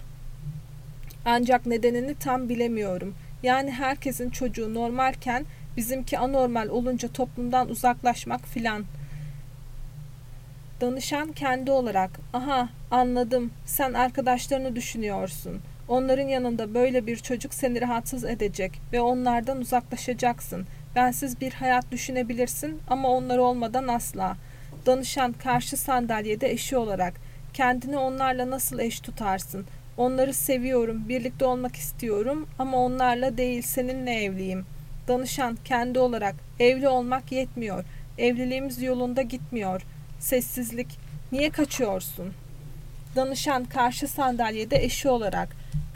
Ancak nedenini tam bilemiyorum. Yani herkesin çocuğu normalken bizimki anormal olunca toplumdan uzaklaşmak filan. Danışan kendi olarak, aha anladım, sen arkadaşlarını düşünüyorsun. Onların yanında böyle bir çocuk seni rahatsız edecek ve onlardan uzaklaşacaksın. Bensiz bir hayat düşünebilirsin ama onlar olmadan asla. Danışan karşı sandalyede eşi olarak, kendini onlarla nasıl eş tutarsın? Onları seviyorum, birlikte olmak istiyorum ama onlarla değil seninle evliyim. Danışan kendi olarak, evli olmak yetmiyor. Evliliğimiz yolunda gitmiyor. Sessizlik. Niye kaçıyorsun? Danışan karşı sandalyede eşi olarak,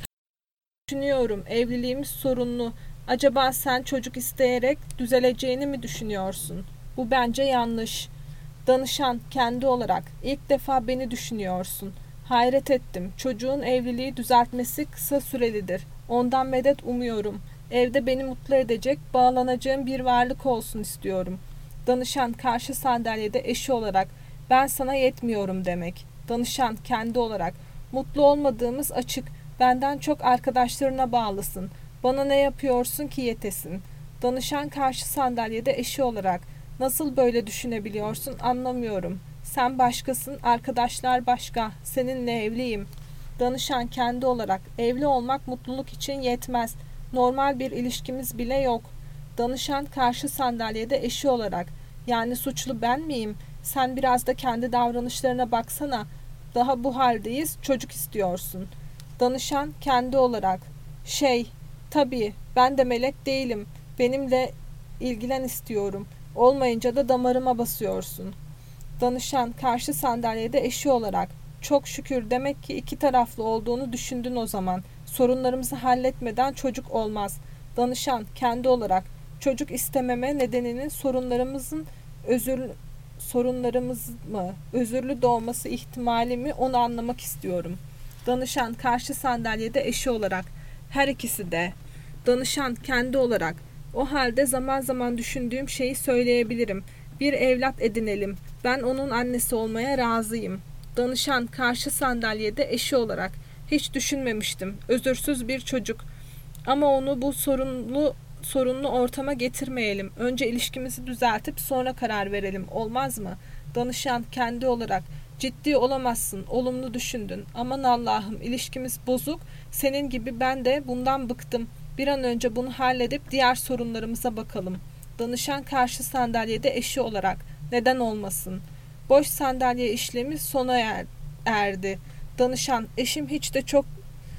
düşünüyorum, evliliğimiz sorunlu. Acaba sen çocuk isteyerek düzeleceğini mi düşünüyorsun? Bu bence yanlış. Danışan kendi olarak, ilk defa beni düşünüyorsun. Hayret ettim. Çocuğun evliliği düzeltmesi kısa sürelidir. Ondan medet umuyorum. Evde beni mutlu edecek, bağlanacağım bir varlık olsun istiyorum. Danışan karşı sandalyede eşi olarak, ben sana yetmiyorum demek. Danışan kendi olarak, mutlu olmadığımız açık. Benden çok arkadaşlarına bağlısın. Bana ne yapıyorsun ki yetesin? Danışan karşı sandalyede eşi olarak, nasıl böyle düşünebiliyorsun anlamıyorum. Sen başkasın, arkadaşlar başka. Seninle evliyim. Danışan kendi olarak, evli olmak mutluluk için yetmez. Normal bir ilişkimiz bile yok. Danışan karşı sandalyede eşi olarak, yani suçlu ben miyim? Sen biraz da kendi davranışlarına baksana. Daha bu haldeyiz, çocuk istiyorsun. Danışan kendi olarak, şey, tabii ben de melek değilim. Benimle ilgilen istiyorum. Olmayınca da damarıma basıyorsun. Danışan karşı sandalyede eşi olarak, çok şükür demek ki iki taraflı olduğunu düşündün o zaman. Sorunlarımızı halletmeden çocuk olmaz. Danışan kendi olarak, çocuk istememe nedeninin sorunlarımızın özür sorunlarımız mı, özürlü doğması ihtimali mi onu anlamak istiyorum. Danışan karşı sandalyede eşi olarak, her ikisi de. Danışan kendi olarak, o halde zaman zaman düşündüğüm şeyi söyleyebilirim. Bir evlat edinelim. Ben onun annesi olmaya razıyım. Danışan karşı sandalyede eşi olarak, hiç düşünmemiştim. Özürsüz bir çocuk. Ama onu bu sorunlu sorunlu ortama getirmeyelim. Önce ilişkimizi düzeltip sonra karar verelim. Olmaz mı? Danışan kendi olarak, ciddi olamazsın. Olumlu düşündün. Aman Allah'ım, ilişkimiz bozuk. Senin gibi ben de bundan bıktım. Bir an önce bunu halledip diğer sorunlarımıza bakalım. Danışan karşı sandalyede eşi olarak. Neden olmasın? Boş sandalye işlemi sona er, erdi. Danışan, eşim hiç de çok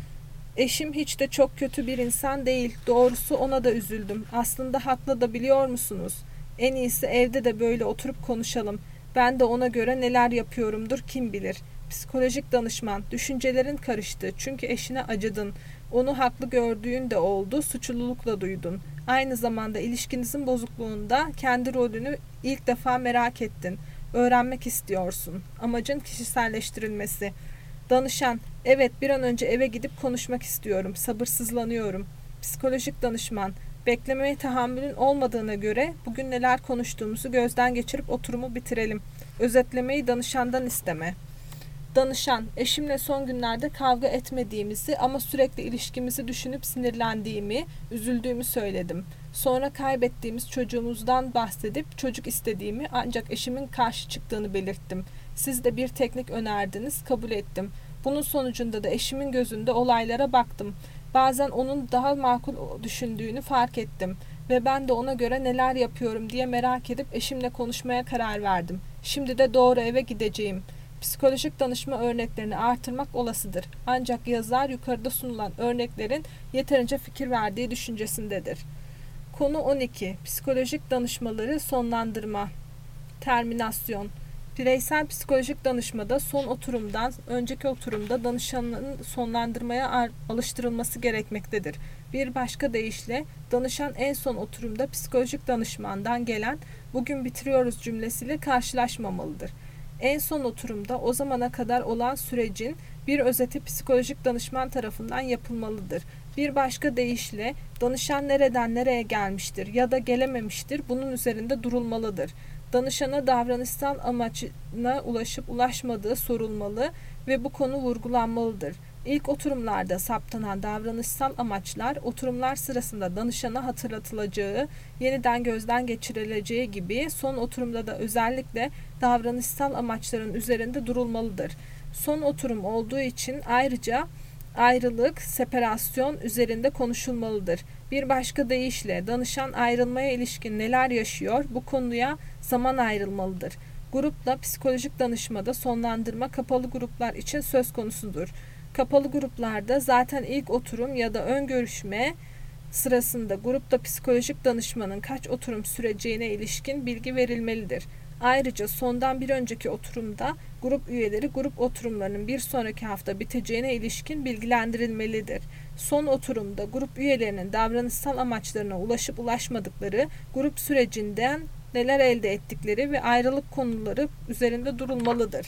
Eşim hiç de çok kötü bir insan değil. Doğrusu ona da üzüldüm. Aslında haklı da, biliyor musunuz? En iyisi evde de böyle oturup konuşalım. Ben de ona göre neler yapıyorumdur kim bilir. Psikolojik danışman, düşüncelerin karıştı. Çünkü eşine acıdın. Onu haklı gördüğün de oldu, suçlulukla duydun. Aynı zamanda ilişkinizin bozukluğunda kendi rolünü ilk defa merak ettin. Öğrenmek istiyorsun. Amacın kişiselleştirilmesi. Danışan, evet, bir an önce eve gidip konuşmak istiyorum. Sabırsızlanıyorum. Psikolojik danışman, beklemeye tahammülün olmadığına göre bugün neler konuştuğumuzu gözden geçirip oturumu bitirelim. Özetlemeyi danışandan isteme. Danışan, eşimle son günlerde kavga etmediğimizi ama sürekli ilişkimizi düşünüp sinirlendiğimi, üzüldüğümü söyledim. Sonra kaybettiğimiz çocuğumuzdan bahsedip çocuk istediğimi, ancak eşimin karşı çıktığını belirttim. Siz de bir teknik önerdiniz, kabul ettim. Bunun sonucunda da eşimin gözünde olaylara baktım. Bazen onun daha makul düşündüğünü fark ettim ve ben de ona göre neler yapıyorum diye merak edip eşimle konuşmaya karar verdim. Şimdi de doğru eve gideceğim. Psikolojik danışma örneklerini artırmak olasıdır. Ancak yazar yukarıda sunulan örneklerin yeterince fikir verdiği düşüncesindedir. Konu on iki. Psikolojik danışmaları sonlandırma. Terminasyon. Bireysel psikolojik danışmada son oturumdan önceki oturumda danışanın sonlandırmaya alıştırılması gerekmektedir. Bir başka deyişle danışan en son oturumda psikolojik danışmandan gelen "bugün bitiriyoruz" cümlesiyle karşılaşmamalıdır. En son oturumda o zamana kadar olan sürecin bir özeti psikolojik danışman tarafından yapılmalıdır. Bir başka deyişle danışan nereden nereye gelmiştir ya da gelememiştir, bunun üzerinde durulmalıdır. Danışana davranışsal amacına ulaşıp ulaşmadığı sorulmalı ve bu konu vurgulanmalıdır. İlk oturumlarda saptanan davranışsal amaçlar oturumlar sırasında danışana hatırlatılacağı, yeniden gözden geçirileceği gibi son oturumda da özellikle davranışsal amaçların üzerinde durulmalıdır. Son oturum olduğu için ayrıca ayrılık, separasyon üzerinde konuşulmalıdır. Bir başka deyişle danışan ayrılmaya ilişkin neler yaşıyor, bu konuya zaman ayrılmalıdır. Grupla psikolojik danışmada sonlandırma kapalı gruplar için söz konusudur. Kapalı gruplarda zaten ilk oturum ya da ön görüşme sırasında grupta psikolojik danışmanın kaç oturum süreceğine ilişkin bilgi verilmelidir. Ayrıca sondan bir önceki oturumda grup üyeleri grup oturumlarının bir sonraki hafta biteceğine ilişkin bilgilendirilmelidir. Son oturumda grup üyelerinin davranışsal amaçlarına ulaşıp ulaşmadıkları, grup sürecinden neler elde ettikleri ve ayrılık konuları üzerinde durulmalıdır.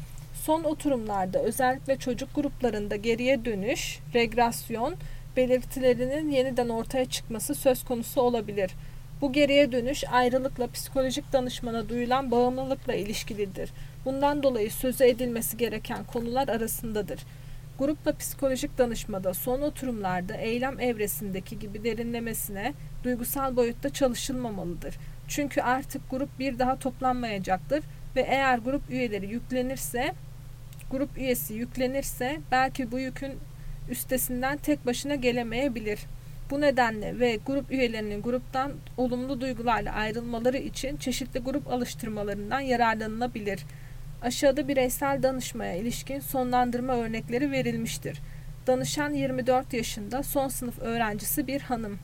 Son oturumlarda özellikle çocuk gruplarında geriye dönüş, regresyon belirtilerinin yeniden ortaya çıkması söz konusu olabilir. Bu geriye dönüş ayrılıkla psikolojik danışmana duyulan bağımlılıkla ilişkilidir. Bundan dolayı söze edilmesi gereken konular arasındadır. Grupla psikolojik danışmada son oturumlarda eylem evresindeki gibi derinlemesine duygusal boyutta çalışılmamalıdır. Çünkü artık grup bir daha toplanmayacaktır ve eğer grup üyeleri yüklenirse, grup üyesi yüklenirse belki bu yükün üstesinden tek başına gelemeyebilir. Bu nedenle ve grup üyelerinin gruptan olumlu duygularla ayrılmaları için çeşitli grup alıştırmalarından yararlanılabilir. Aşağıda bireysel danışmaya ilişkin sonlandırma örnekleri verilmiştir. Danışan yirmi dört yaşında, son sınıf öğrencisi bir hanım.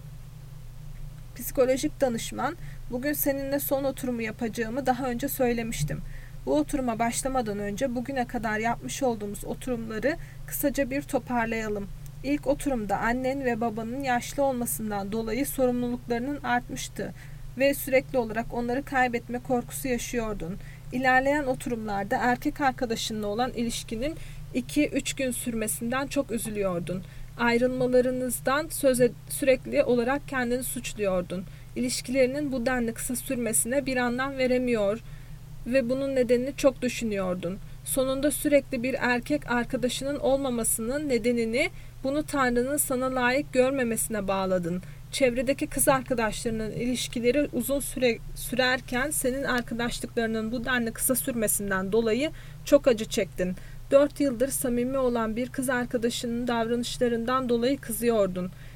Psikolojik danışman, bugün seninle son oturumu yapacağımı daha önce söylemiştim. Bu oturuma başlamadan önce bugüne kadar yapmış olduğumuz oturumları kısaca bir toparlayalım. İlk oturumda annen ve babanın yaşlı olmasından dolayı sorumluluklarının artmıştı ve sürekli olarak onları kaybetme korkusu yaşıyordun. İlerleyen oturumlarda erkek arkadaşınla olan ilişkinin iki üç gün sürmesinden çok üzülüyordun. Ayrılmalarınızdan söz et, sürekli olarak kendini suçluyordun. İlişkilerinin bu denli kısa sürmesine bir anlam veremiyor ve bunun nedenini çok düşünüyordun. Sonunda sürekli bir erkek arkadaşının olmamasının nedenini bunu Tanrı'nın sana layık görmemesine bağladın. Çevredeki kız arkadaşlarının ilişkileri uzun süre sürerken senin arkadaşlıklarının bu denli kısa sürmesinden dolayı çok acı çektin. Dört yıldır samimi olan bir kız arkadaşının davranışlarından dolayı kızıyordun.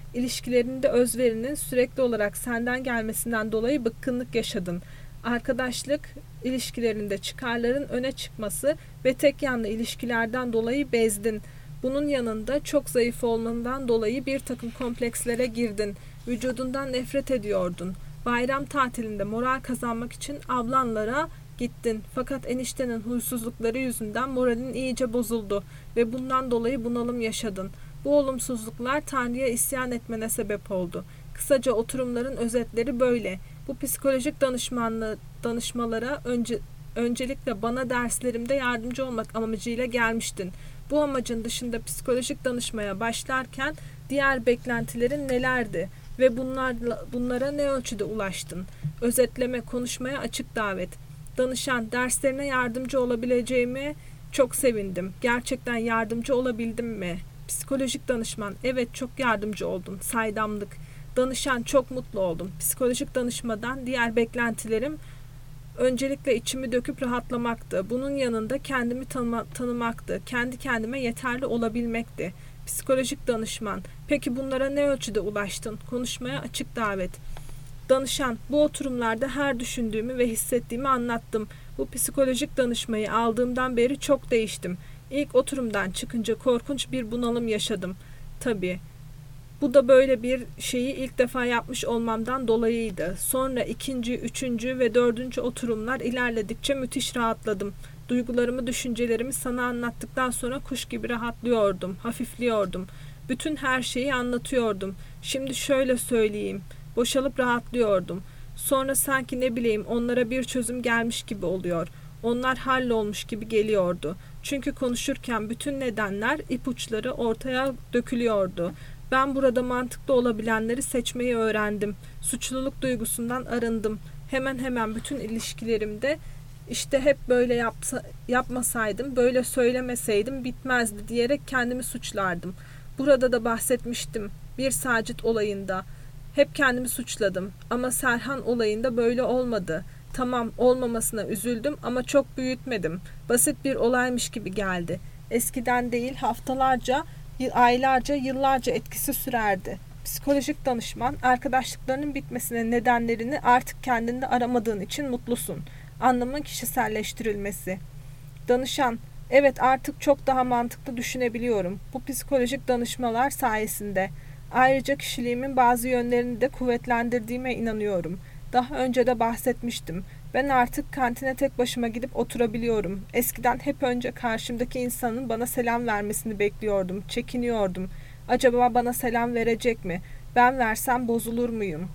İlişkilerinde özverinin sürekli olarak senden gelmesinden dolayı bıkkınlık yaşadın. Arkadaşlık ilişkilerinde çıkarların öne çıkması ve tek yanlı ilişkilerden dolayı bezdin. Bunun yanında çok zayıf olmandan dolayı bir takım komplekslere girdin. Vücudundan nefret ediyordun. Bayram tatilinde moral kazanmak için ablanlara gittin. Fakat eniştenin huysuzlukları yüzünden moralin iyice bozuldu ve bundan dolayı bunalım yaşadın. Bu olumsuzluklar Tanrı'ya isyan etmene sebep oldu. Kısaca oturumların özetleri böyle. Bu psikolojik danışmanlığı danışmalara önce, öncelikle bana derslerimde yardımcı olmak amacıyla gelmiştin. Bu amacın dışında psikolojik danışmaya başlarken diğer beklentilerin nelerdi ve bunlarla, bunlara ne ölçüde ulaştın? Özetleme, konuşmaya açık davet. Danışan, derslerine yardımcı olabileceğime çok sevindim. Gerçekten yardımcı olabildim mi? Psikolojik danışman, evet çok yardımcı oldum. Saydamlık. Danışan, çok mutlu oldum. Psikolojik danışmadan diğer beklentilerim öncelikle içimi döküp rahatlamaktı. Bunun yanında kendimi tanıma, tanımaktı. Kendi kendime yeterli olabilmekti. Psikolojik danışman, peki bunlara ne ölçüde ulaştın? Konuşmaya açık davet. Danışan, bu oturumlarda her düşündüğümü ve hissettiğimi anlattım. Bu psikolojik danışmayı aldığımdan beri çok değiştim. İlk oturumdan çıkınca korkunç bir bunalım yaşadım. Tabii. Bu da böyle bir şeyi ilk defa yapmış olmamdan dolayıydı. Sonra ikinci, üçüncü ve dördüncü oturumlar ilerledikçe müthiş rahatladım. Duygularımı, düşüncelerimi sana anlattıktan sonra kuş gibi rahatlıyordum, hafifliyordum. Bütün her şeyi anlatıyordum. Şimdi şöyle söyleyeyim, boşalıp rahatlıyordum. Sonra sanki ne bileyim onlara bir çözüm gelmiş gibi oluyor. Onlar hallolmuş gibi geliyordu. Çünkü konuşurken bütün nedenler, ipuçları ortaya dökülüyordu. Ben burada mantıklı olabilenleri seçmeyi öğrendim. Suçluluk duygusundan arındım. Hemen hemen bütün ilişkilerimde işte hep böyle yapsa, yapmasaydım, böyle söylemeseydim bitmezdi diyerek kendimi suçlardım. Burada da bahsetmiştim bir Sacit olayında. Hep kendimi suçladım ama Serhan olayında böyle olmadı. Tamam, olmamasına üzüldüm ama çok büyütmedim. Basit bir olaymış gibi geldi. Eskiden değil, haftalarca, aylarca, yıllarca etkisi sürerdi. Psikolojik danışman, arkadaşlıklarının bitmesinin nedenlerini artık kendinde aramadığın için mutlusun. Anlamın kişiselleştirilmesi. Danışan, evet artık çok daha mantıklı düşünebiliyorum. Bu psikolojik danışmalar sayesinde. Ayrıca kişiliğimin bazı yönlerini de kuvvetlendirdiğime inanıyorum. Daha önce de bahsetmiştim. Ben artık kantine tek başıma gidip oturabiliyorum. Eskiden hep önce karşımdaki insanın bana selam vermesini bekliyordum. Çekiniyordum. Acaba bana selam verecek mi? Ben versem bozulur muyum?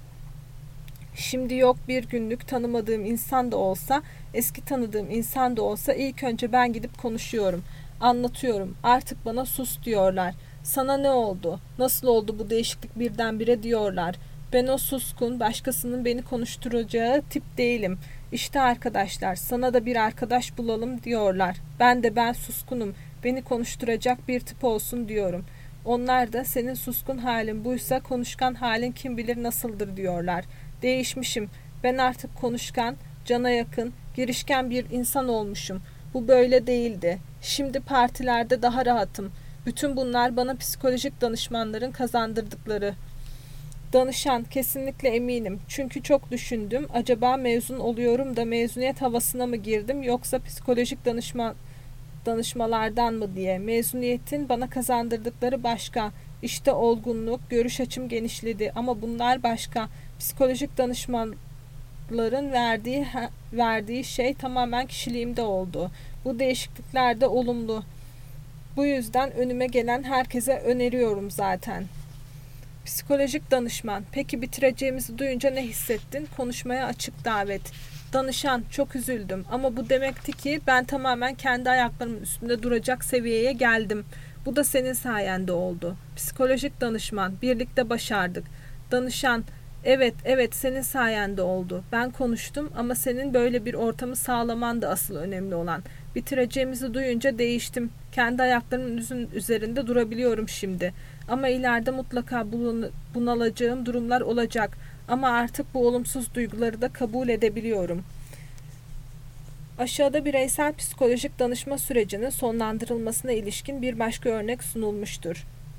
Şimdi yok, bir günlük tanımadığım insan da olsa, eski tanıdığım insan da olsa ilk önce ben gidip konuşuyorum. Anlatıyorum. Artık bana sus diyorlar. Sana ne oldu? Nasıl oldu bu değişiklik birdenbire diyorlar. Ben o suskun, başkasının beni konuşturacağı tip değilim. İşte arkadaşlar, sana da bir arkadaş bulalım diyorlar. Ben de ben suskunum, beni konuşturacak bir tip olsun diyorum. Onlar da senin suskun halin buysa konuşkan halin kim bilir nasıldır diyorlar. Değişmişim. Ben artık konuşkan, cana yakın, girişken bir insan olmuşum. Bu böyle değildi. Şimdi partilerde daha rahatım. Bütün bunlar bana psikolojik danışmanların kazandırdıkları. Danışan, kesinlikle eminim. Çünkü çok düşündüm. Acaba mezun oluyorum da mezuniyet havasına mı girdim yoksa psikolojik danışma danışmalardan mı diye. Mezuniyetin bana kazandırdıkları başka. İşte olgunluk, görüş açım genişledi ama bunlar başka. Psikolojik danışmanların verdiği verdiği şey tamamen kişiliğimde oldu. Bu değişiklikler de olumlu. Bu yüzden önüme gelen herkese öneriyorum zaten. Psikolojik danışman, peki bitireceğimizi duyunca ne hissettin? Konuşmaya açık davet. Danışan, çok üzüldüm ama bu demekti ki ben tamamen kendi ayaklarımın üstünde duracak seviyeye geldim. Bu da senin sayende oldu. Psikolojik danışman, birlikte başardık. Danışan, evet evet senin sayende oldu. Ben konuştum ama senin böyle bir ortamı sağlaman da asıl önemli olan. Bitireceğimizi duyunca değiştim. Kendi ayaklarımın üzerinde durabiliyorum şimdi. Ama ileride mutlaka bunalacağım durumlar olacak. Ama artık bu olumsuz duyguları da kabul edebiliyorum. Aşağıda bireysel psikolojik danışma sürecinin sonlandırılmasına ilişkin bir başka örnek sunulmuştur.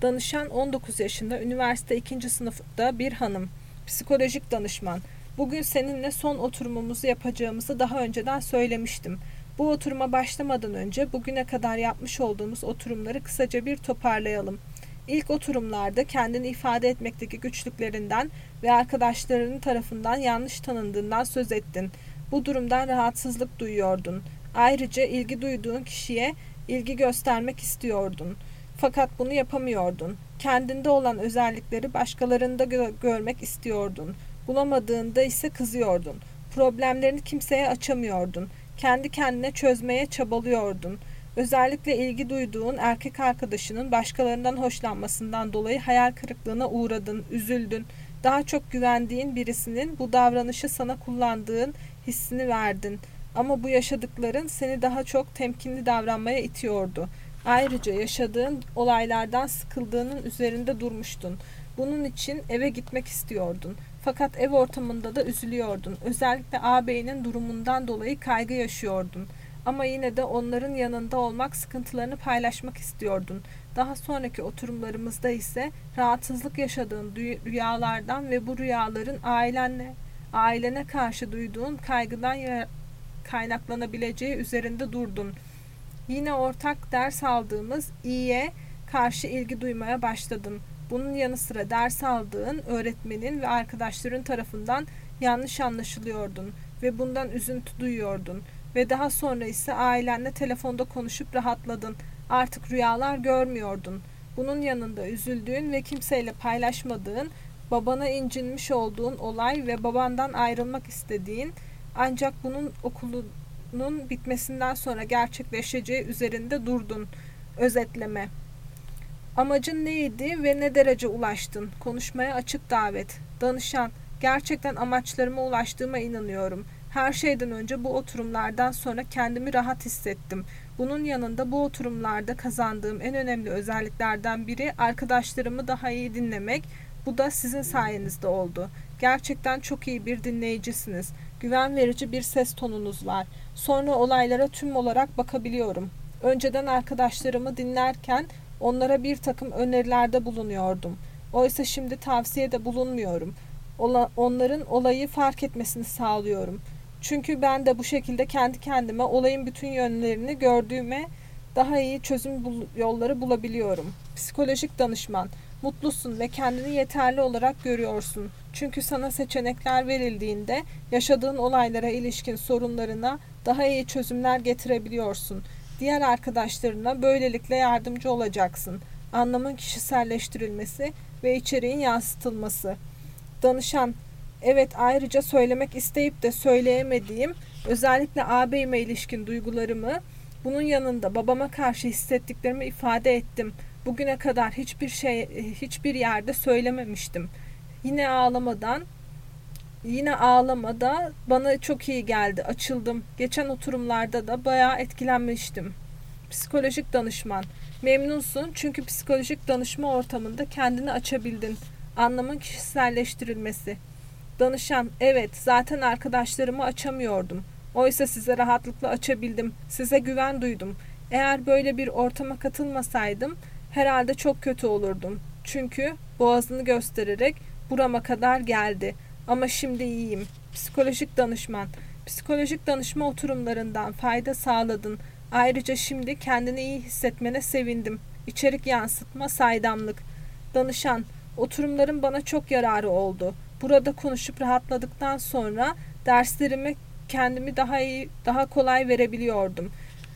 Danışan on dokuz yaşında, üniversite ikinci sınıfta bir hanım. Psikolojik danışman. Bugün seninle son oturumumuzu yapacağımızı daha önceden söylemiştim. Bu oturuma başlamadan önce bugüne kadar yapmış olduğumuz oturumları kısaca bir toparlayalım. İlk oturumlarda kendini ifade etmekteki güçlüklerinden ve arkadaşlarının tarafından yanlış tanındığından söz ettin. Bu durumdan rahatsızlık duyuyordun. Ayrıca ilgi duyduğun kişiye ilgi göstermek istiyordun. Fakat bunu yapamıyordun. Kendinde olan özellikleri başkalarında gö- görmek istiyordun. Bulamadığında ise kızıyordun. Problemlerini kimseye açamıyordun. Kendi kendine çözmeye çabalıyordun. Özellikle ilgi duyduğun erkek arkadaşının başkalarından hoşlanmasından dolayı hayal kırıklığına uğradın, üzüldün. Daha çok güvendiğin birisinin bu davranışı sana kullandığın hissini verdin. Ama bu yaşadıkların seni daha çok temkinli davranmaya itiyordu. Ayrıca yaşadığın olaylardan sıkıldığının üzerinde durmuştun. Bunun için eve gitmek istiyordun. Fakat ev ortamında da üzülüyordun. Özellikle ağabeyinin durumundan dolayı kaygı yaşıyordun. Ama yine de onların yanında olmak, sıkıntılarını paylaşmak istiyordun. Daha sonraki oturumlarımızda ise rahatsızlık yaşadığın rüyalardan ve bu rüyaların ailenle, ailene karşı duyduğun kaygıdan kaynaklanabileceği üzerinde durdun. Yine ortak ders aldığımız iyiye karşı ilgi duymaya başladın. Bunun yanı sıra ders aldığın öğretmenin ve arkadaşların tarafından yanlış anlaşılıyordun ve bundan üzüntü duyuyordun. Ve daha sonra ise ailenle telefonda konuşup rahatladın. Artık rüyalar görmüyordun. Bunun yanında üzüldüğün ve kimseyle paylaşmadığın, babana incinmiş olduğun olay ve babandan ayrılmak istediğin, ancak bunun okulunun bitmesinden sonra gerçekleşeceği üzerinde durdun. Özetleme. Amacın neydi ve ne derece ulaştın? Konuşmaya açık davet. Danışan. Gerçekten amaçlarıma ulaştığıma inanıyorum. Her şeyden önce bu oturumlardan sonra kendimi rahat hissettim. Bunun yanında bu oturumlarda kazandığım en önemli özelliklerden biri arkadaşlarımı daha iyi dinlemek. Bu da sizin sayenizde oldu. Gerçekten çok iyi bir dinleyicisiniz. Güven verici bir ses tonunuz var. Sonra olaylara tüm olarak bakabiliyorum. Önceden arkadaşlarımı dinlerken onlara bir takım önerilerde bulunuyordum. Oysa şimdi tavsiyede bulunmuyorum. Ola, onların olayı fark etmesini sağlıyorum. Çünkü ben de bu şekilde kendi kendime olayın bütün yönlerini gördüğüme daha iyi çözüm bul- yolları bulabiliyorum. Psikolojik danışman. Mutlusun ve kendini yeterli olarak görüyorsun. Çünkü sana seçenekler verildiğinde yaşadığın olaylara ilişkin sorunlarına daha iyi çözümler getirebiliyorsun. Diğer arkadaşlarına böylelikle yardımcı olacaksın. Anlamın kişiselleştirilmesi ve içeriğin yansıtılması. Danışan. Evet, ayrıca söylemek isteyip de söyleyemediğim, özellikle ağabeyime ilişkin duygularımı, bunun yanında babama karşı hissettiklerimi ifade ettim. Bugüne kadar hiçbir şey, hiçbir yerde söylememiştim. Yine ağlamadan, yine ağlamada bana çok iyi geldi, açıldım. Geçen oturumlarda da bayağı etkilenmiştim. Psikolojik danışman. Memnunsun çünkü psikolojik danışma ortamında kendini açabildin. Anlamın kişiselleştirilmesi. Danışan. Evet, zaten arkadaşlarımı açamıyordum. Oysa size rahatlıkla açabildim. Size güven duydum. Eğer böyle bir ortama katılmasaydım herhalde çok kötü olurdum. Çünkü boğazını göstererek burama kadar geldi. Ama şimdi iyiyim. Psikolojik danışman. Psikolojik danışma oturumlarından fayda sağladın. Ayrıca şimdi kendini iyi hissetmene sevindim. İçerik yansıtma, saydamlık. Danışan. Oturumların bana çok yararı oldu. Burada konuşup rahatladıktan sonra derslerimi kendimi daha iyi, daha kolay verebiliyordum.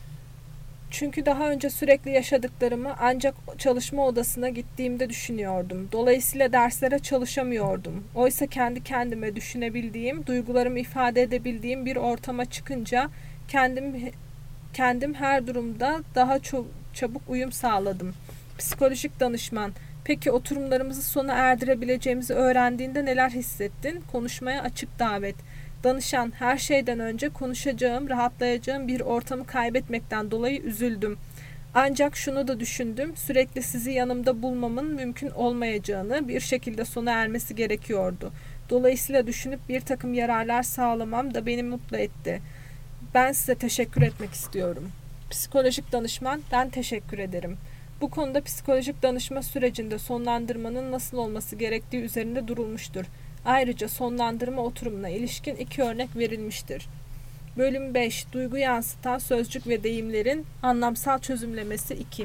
Çünkü daha önce sürekli yaşadıklarımı ancak çalışma odasına gittiğimde düşünüyordum. Dolayısıyla derslere çalışamıyordum. Oysa kendi kendime düşünebildiğim, duygularımı ifade edebildiğim bir ortama çıkınca kendim kendim her durumda daha çok çabuk uyum sağladım. Psikolojik danışman. Peki oturumlarımızı sona erdirebileceğimizi öğrendiğinde neler hissettin? Konuşmaya açık davet. Danışan. Her şeyden önce konuşacağım, rahatlayacağım bir ortamı kaybetmekten dolayı üzüldüm. Ancak şunu da düşündüm, sürekli sizi yanımda bulmamın mümkün olmayacağını, bir şekilde sona ermesi gerekiyordu. Dolayısıyla düşünüp bir takım yararlar sağlamam da beni mutlu etti. Ben size teşekkür etmek istiyorum. Psikolojik danışman. Ben teşekkür ederim. Bu konuda psikolojik danışma sürecinde sonlandırmanın nasıl olması gerektiği üzerinde durulmuştur. Ayrıca sonlandırma oturumuna ilişkin iki örnek verilmiştir. Bölüm beş. Duygu yansıtan sözcük ve deyimlerin anlamsal çözümlemesi iki.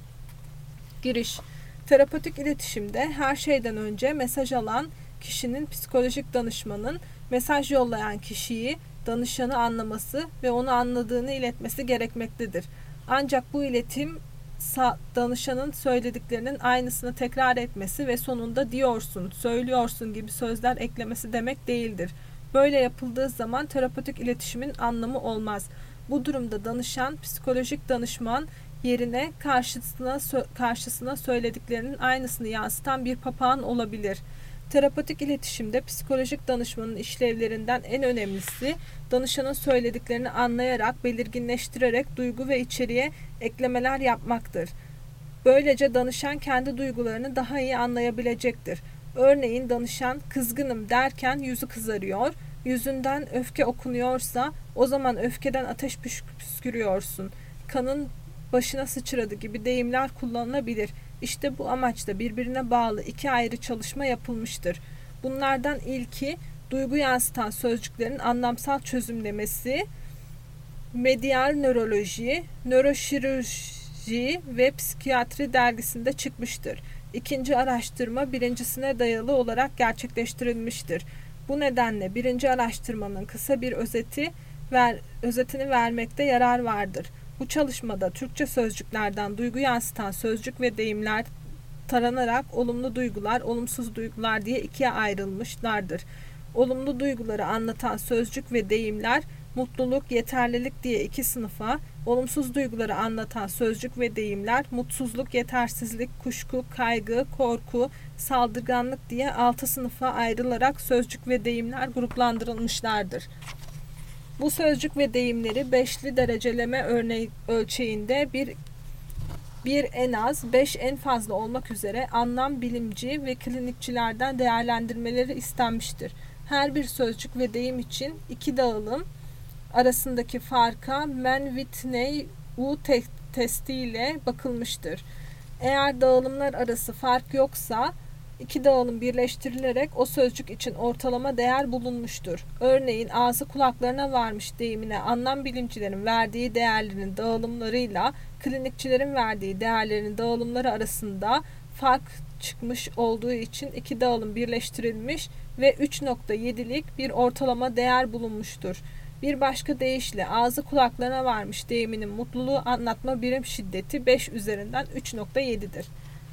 Giriş. Terapötik iletişimde her şeyden önce mesaj alan kişinin psikolojik danışmanın mesaj yollayan kişiyi, danışanı anlaması ve onu anladığını iletmesi gerekmektedir. Ancak bu iletim danışanın söylediklerinin aynısını tekrar etmesi ve sonunda diyorsun, söylüyorsun gibi sözler eklemesi demek değildir. Böyle yapıldığı zaman terapötik iletişimin anlamı olmaz. Bu durumda danışan, psikolojik danışman yerine karşısına, karşısına söylediklerinin aynısını yansıtan bir papağan olabilir. Terapötik iletişimde psikolojik danışmanın işlevlerinden en önemlisi, danışanın söylediklerini anlayarak, belirginleştirerek duygu ve içeriğe eklemeler yapmaktır. Böylece danışan kendi duygularını daha iyi anlayabilecektir. Örneğin danışan kızgınım derken yüzü kızarıyor, yüzünden öfke okunuyorsa o zaman öfkeden ateş püskürüyorsun, kanın başına sıçradı gibi deyimler kullanılabilir. İşte bu amaçla birbirine bağlı iki ayrı çalışma yapılmıştır. Bunlardan ilki duygu yansıtan sözcüklerin anlamsal çözümlemesi, Medial Nöroloji, Nöroşirurji ve Psikiyatri dergisinde çıkmıştır. İkinci araştırma birincisine dayalı olarak gerçekleştirilmiştir. Bu nedenle birinci araştırmanın kısa bir özeti ver, özetini vermekte yarar vardır. Bu çalışmada Türkçe sözcüklerden duygu yansıtan sözcük ve deyimler taranarak olumlu duygular, olumsuz duygular diye ikiye ayrılmışlardır. Olumlu duyguları anlatan sözcük ve deyimler mutluluk, yeterlilik diye iki sınıfa, olumsuz duyguları anlatan sözcük ve deyimler mutsuzluk, yetersizlik, kuşku, kaygı, korku, saldırganlık diye altı sınıfa ayrılarak sözcük ve deyimler gruplandırılmışlardır. Bu sözcük ve deyimleri beşli dereceleme örneği ölçeğinde bir, bir en az, beş en fazla olmak üzere anlam bilimci ve klinikçilerden değerlendirmeleri istenmiştir. Her bir sözcük ve deyim için iki dağılım arasındaki farka Mann-Whitney-U te- testiyle bakılmıştır. Eğer dağılımlar arası fark yoksa İki dağılım birleştirilerek o sözcük için ortalama değer bulunmuştur. Örneğin ağzı kulaklarına varmış deyimine anlam bilimcilerin verdiği değerlerin dağılımlarıyla klinikçilerin verdiği değerlerin dağılımları arasında fark çıkmış olduğu için iki dağılım birleştirilmiş ve üç nokta yedilik bir ortalama değer bulunmuştur. Bir başka deyişle ağzı kulaklarına varmış deyiminin mutluluğu anlatma birim şiddeti beş üzerinden üç nokta yedidir.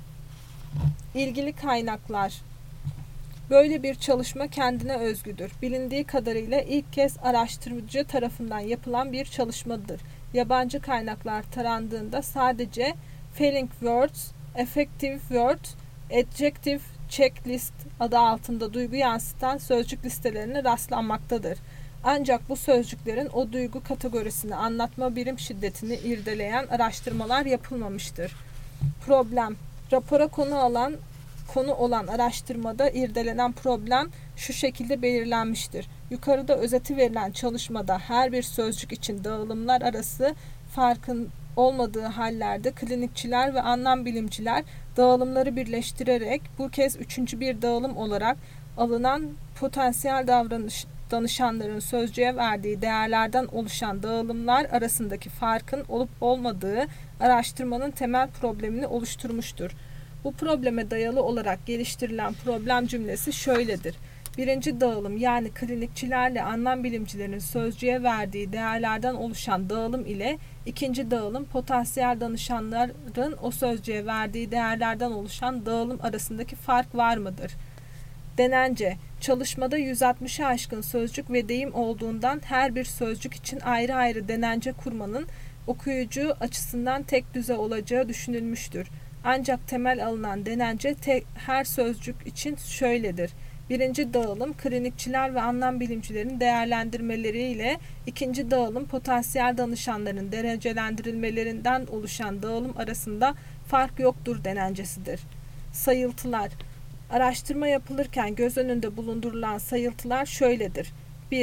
İlgili kaynaklar. Böyle bir çalışma kendine özgüdür. Bilindiği kadarıyla ilk kez araştırmacı tarafından yapılan bir çalışmadır. Yabancı kaynaklar tarandığında sadece Failing Words, Effective Words, Adjective Checklist adı altında duygu yansıtan sözcük listelerine rastlanmaktadır. Ancak bu sözcüklerin o duygu kategorisini anlatma birim şiddetini irdeleyen araştırmalar yapılmamıştır. Problem. Rapora konu alan konu olan araştırmada irdelenen problem şu şekilde belirlenmiştir. Yukarıda özeti verilen çalışmada her bir sözcük için dağılımlar arası farkın olmadığı hallerde klinikçiler ve anlam bilimciler dağılımları birleştirerek bu kez üçüncü bir dağılım olarak alınan potansiyel davranış danışanların sözcüğe verdiği değerlerden oluşan dağılımlar arasındaki farkın olup olmadığı araştırmanın temel problemini oluşturmuştur. Bu probleme dayalı olarak geliştirilen problem cümlesi şöyledir. Birinci dağılım yani klinikçilerle anlam bilimcilerin sözcüğe verdiği değerlerden oluşan dağılım ile ikinci dağılım potansiyel danışanların o sözcüğe verdiği değerlerden oluşan dağılım arasındaki fark var mıdır? Denence. Çalışmada yüz altmışa aşkın sözcük ve deyim olduğundan her bir sözcük için ayrı ayrı denence kurmanın okuyucu açısından tek düze olacağı düşünülmüştür. Ancak temel alınan denence tek, her sözcük için şöyledir. Birinci dağılım klinikçiler ve anlam bilimcilerin değerlendirmeleriyle ikinci dağılım potansiyel danışanların derecelendirilmelerinden oluşan dağılım arasında fark yoktur denencesidir. Sayıltılar. Araştırma yapılırken göz önünde bulundurulan sayıltılar şöyledir. bir.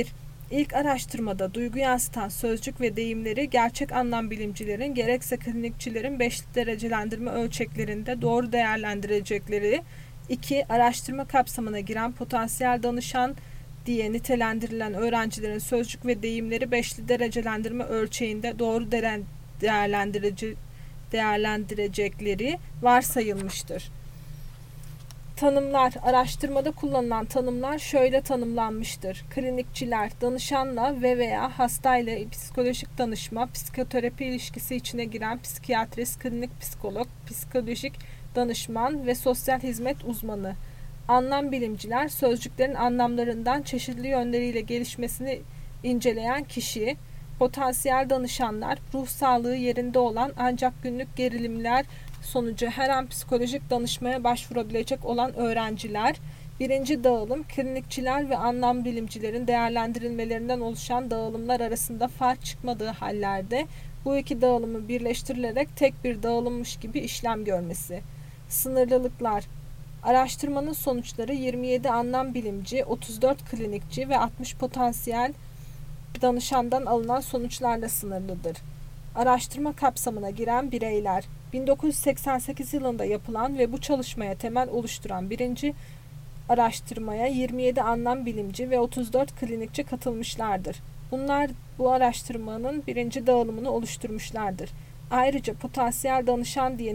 İlk araştırmada duygu yansıtan sözcük ve deyimleri gerçek anlam bilimcilerin gerekse klinikçilerin beşli derecelendirme ölçeklerinde doğru değerlendirecekleri, iki Araştırma kapsamına giren potansiyel danışan diye nitelendirilen öğrencilerin sözcük ve deyimleri beşli derecelendirme ölçeğinde doğru değerlendirici, değerlendirecekleri varsayılmıştır. Tanımlar. Araştırmada kullanılan tanımlar şöyle tanımlanmıştır. Klinikçiler, danışanla ve veya hastayla psikolojik danışma, psikoterapi ilişkisi içine giren psikiyatrist, klinik psikolog, psikolojik danışman ve sosyal hizmet uzmanı. Anlam bilimciler, sözcüklerin anlamlarından çeşitli yönleriyle gelişmesini inceleyen kişi. Potansiyel danışanlar, ruh sağlığı yerinde olan ancak günlük gerilimler sonucu her an psikolojik danışmaya başvurabilecek olan öğrenciler. Birinci dağılım, klinikçiler ve anlam bilimcilerin değerlendirilmelerinden oluşan dağılımlar arasında fark çıkmadığı hallerde bu iki dağılımı birleştirilerek tek bir dağılımmış gibi işlem görmesi. Sınırlılıklar. Araştırmanın sonuçları yirmi yedi anlam bilimci, otuz dört klinikçi ve altmış potansiyel danışandan alınan sonuçlarla sınırlıdır. Araştırma kapsamına giren bireyler. bin dokuz yüz seksen sekiz yılında yapılan ve bu çalışmaya temel oluşturan birinci araştırmaya yirmi yedi anlam bilimci ve otuz dört klinikçi katılmışlardır. Bunlar bu araştırmanın birinci dağılımını oluşturmuşlardır. Ayrıca potansiyel danışan diye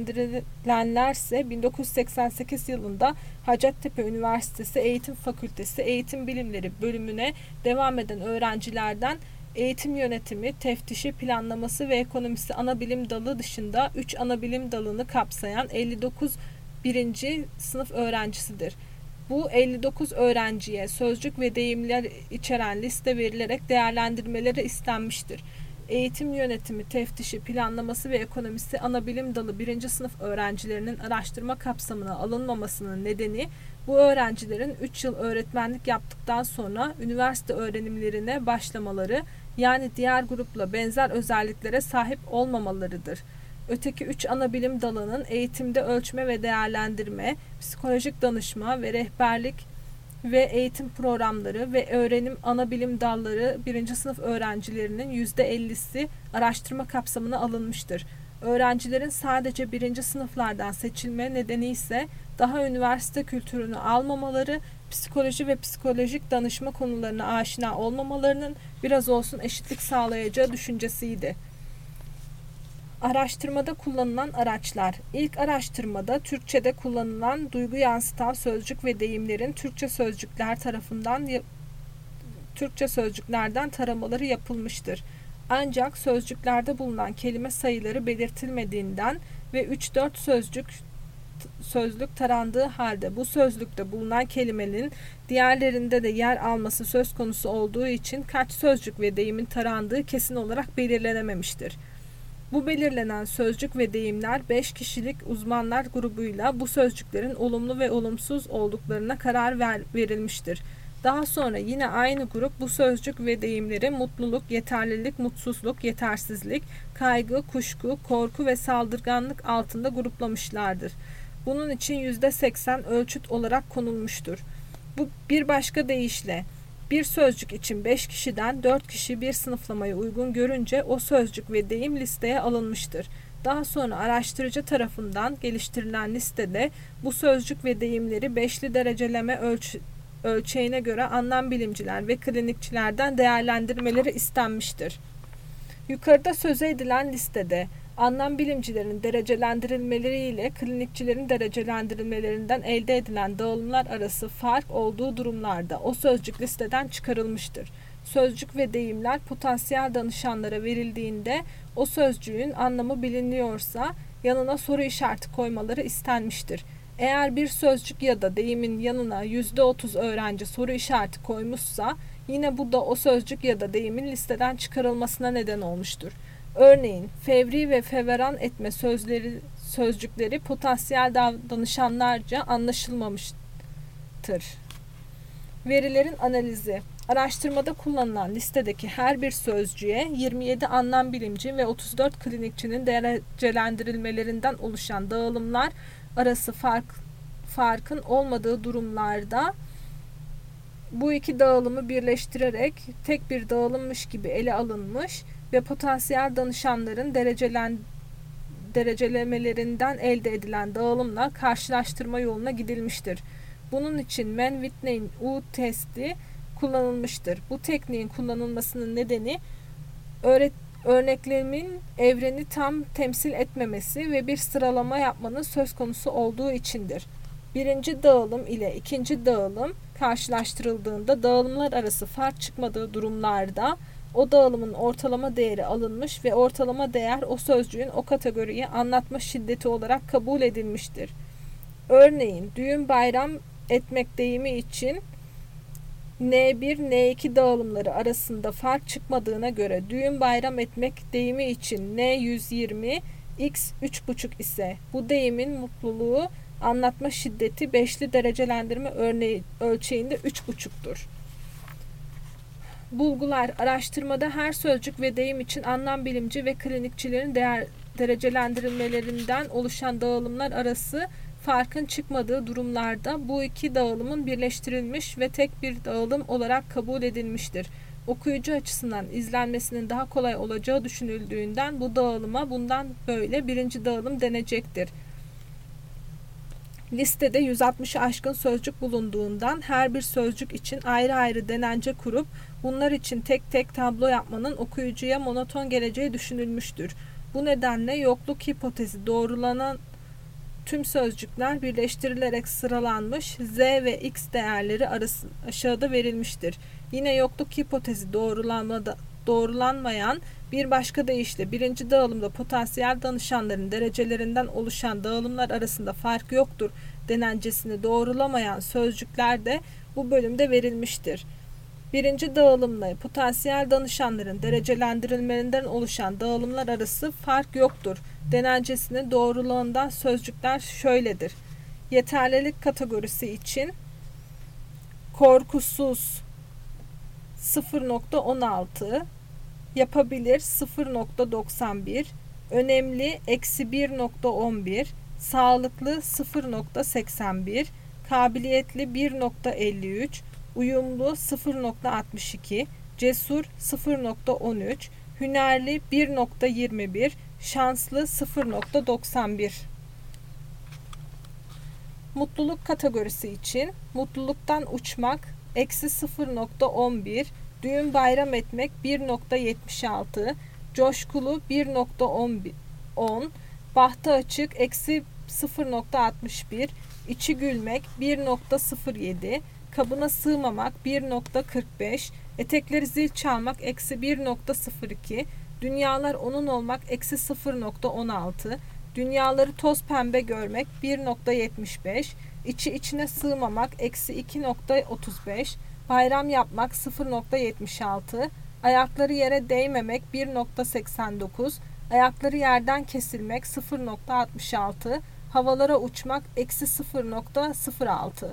nitelendirilenlerse bin dokuz yüz seksen sekiz yılında Hacettepe Üniversitesi Eğitim Fakültesi Eğitim Bilimleri bölümüne devam eden öğrencilerden eğitim yönetimi, teftişi, planlaması ve ekonomisi ana bilim dalı dışında üç ana bilim dalını kapsayan elli dokuz birinci sınıf öğrencisidir. Bu elli dokuz öğrenciye sözcük ve deyimler içeren liste verilerek değerlendirmeleri istenmiştir. Eğitim yönetimi, teftişi, planlaması ve ekonomisi ana bilim dalı birinci sınıf öğrencilerinin araştırma kapsamına alınmamasının nedeni bu öğrencilerin üç yıl öğretmenlik yaptıktan sonra üniversite öğrenimlerine başlamaları, yani diğer grupla benzer özelliklere sahip olmamalarıdır. Öteki üç ana bilim dalının eğitimde ölçme ve değerlendirme, psikolojik danışma ve rehberlik ve eğitim programları ve öğrenim ana bilim dalları birinci sınıf öğrencilerinin yüzde ellisi araştırma kapsamına alınmıştır. Öğrencilerin sadece birinci sınıflardan seçilme nedeni ise daha üniversite kültürünü almamaları, psikoloji ve psikolojik danışma konularına aşina olmamalarının biraz olsun eşitlik sağlayacağı düşüncesiydi. Araştırmada kullanılan araçlar. İlk araştırmada Türkçe'de kullanılan duygu yansıtan sözcük ve deyimlerin Türkçe sözcükler tarafından Türkçe sözcüklerden taramaları yapılmıştır. Ancak sözcüklerde bulunan kelime sayıları belirtilmediğinden ve üç dört sözcük sözlük tarandığı halde bu sözlükte bulunan kelimenin diğerlerinde de yer alması söz konusu olduğu için kaç sözcük ve deyimin tarandığı kesin olarak belirlenememiştir. Bu belirlenen sözcük ve deyimler beş kişilik uzmanlar grubuyla bu sözcüklerin olumlu ve olumsuz olduklarına karar ver, verilmiştir. Daha sonra yine aynı grup bu sözcük ve deyimleri mutluluk, yeterlilik, mutsuzluk, yetersizlik, kaygı, kuşku, korku ve saldırganlık altında gruplamışlardır. Bunun için yüzde seksen ölçüt olarak konulmuştur. Bu bir başka deyişle bir sözcük için beş kişiden dört kişi bir sınıflamaya uygun görünce o sözcük ve deyim listeye alınmıştır. Daha sonra araştırıcı tarafından geliştirilen listede bu sözcük ve deyimleri beşli dereceleme ölç ölçeğine göre anlam bilimciler ve klinikçilerden değerlendirmeleri istenmiştir. Yukarıda söz edilen listede anlam bilimcilerin derecelendirilmeleriyle klinikçilerin derecelendirilmelerinden elde edilen dağılımlar arası fark olduğu durumlarda o sözcük listeden çıkarılmıştır. Sözcük ve deyimler potansiyel danışanlara verildiğinde o sözcüğün anlamı biliniyorsa yanına soru işareti koymaları istenmiştir. Eğer bir sözcük ya da deyimin yanına yüzde otuz öğrenci soru işareti koymuşsa yine bu da o sözcük ya da deyimin listeden çıkarılmasına neden olmuştur. Örneğin fevri ve feveran etme sözleri, sözcükleri potansiyel danışanlarca anlaşılmamıştır. Verilerin analizi. Araştırmada kullanılan listedeki her bir sözcüğe yirmi yedi anlam bilimci ve otuz dört klinikçinin derecelendirilmelerinden oluşan dağılımlar arası fark, farkın olmadığı durumlarda Bu iki dağılımı birleştirerek tek bir dağılımmış gibi ele alınmış ve potansiyel danışanların derecelen, derecelemelerinden elde edilen dağılımla karşılaştırma yoluna gidilmiştir. Bunun için Mann-Whitney'in U testi kullanılmıştır. Bu tekniğin kullanılmasının nedeni öğret örneklemin evreni tam temsil etmemesi ve bir sıralama yapmanın söz konusu olduğu içindir. Birinci dağılım ile ikinci dağılım karşılaştırıldığında dağılımlar arası fark çıkmadığı durumlarda o dağılımın ortalama değeri alınmış ve ortalama değer o sözcüğün o kategoriyi anlatma şiddeti olarak kabul edilmiştir. Örneğin düğün bayram etmek deyimi için N bir N iki dağılımları arasında fark çıkmadığına göre düğün bayram etmek deyimi için N yüz yirmi X üç buçuk ise bu deyimin mutluluğu anlatma şiddeti beşli derecelendirme örneği ölçeğinde üç buçuktur. Bulgular araştırmada her sözcük ve deyim için anlam bilimci ve klinikçilerin değer derecelendirmelerinden oluşan dağılımlar arası farkın çıkmadığı durumlarda bu iki dağılımın birleştirilmiş ve tek bir dağılım olarak kabul edilmiştir. Okuyucu açısından izlenmesinin daha kolay olacağı düşünüldüğünden bu dağılıma bundan böyle birinci dağılım denecektir. Listede yüz altmışı aşkın sözcük bulunduğundan her bir sözcük için ayrı ayrı denence kurup bunlar için tek tek tablo yapmanın okuyucuya monoton geleceği düşünülmüştür. Bu nedenle yokluk hipotezi doğrulanan tüm sözcükler birleştirilerek sıralanmış, Z ve X değerleri arası aşağıda verilmiştir. Yine yokluk hipotezi doğrulanmada, doğrulanmayan bir başka deyişle birinci dağılımda potansiyel danışanların derecelerinden oluşan dağılımlar arasında fark yoktur denencesini doğrulamayan sözcükler de bu bölümde verilmiştir. Birinci dağılımla potansiyel danışanların derecelendirilmelerinden oluşan dağılımlar arası fark yoktur denencesini doğrulağından sözcükler şöyledir. Yeterlilik kategorisi için korkusuz sıfır nokta on altı, yapabilir sıfır nokta doksan bir, önemli eksi bir nokta on bir, sağlıklı sıfır nokta seksen bir, kabiliyetli bir nokta elli üç, uyumlu sıfır nokta altmış iki, cesur sıfır nokta on üç, hünerli bir nokta yirmi bir, şanslı sıfır nokta doksan bir. Mutluluk kategorisi için mutluluktan uçmak eksi sıfır nokta on bir, düğün bayram etmek bir nokta yetmiş altı, coşkulu bir nokta on, bahtı açık eksi sıfır nokta altmış bir, içi gülmek bir nokta sıfır yedi, kabına sığmamak bir nokta kırk beş, etekleri zil çalmak eksi bir nokta sıfır iki, dünyalar onun olmak eksi sıfır nokta on altı, dünyaları toz pembe görmek bir nokta yetmiş beş, içi içine sığmamak eksi iki nokta otuz beş, bayram yapmak sıfır nokta yetmiş altı, ayakları yere değmemek bir nokta seksen dokuz, ayakları yerden kesilmek sıfır nokta altmış altı, havalara uçmak eksi sıfır nokta sıfır altı.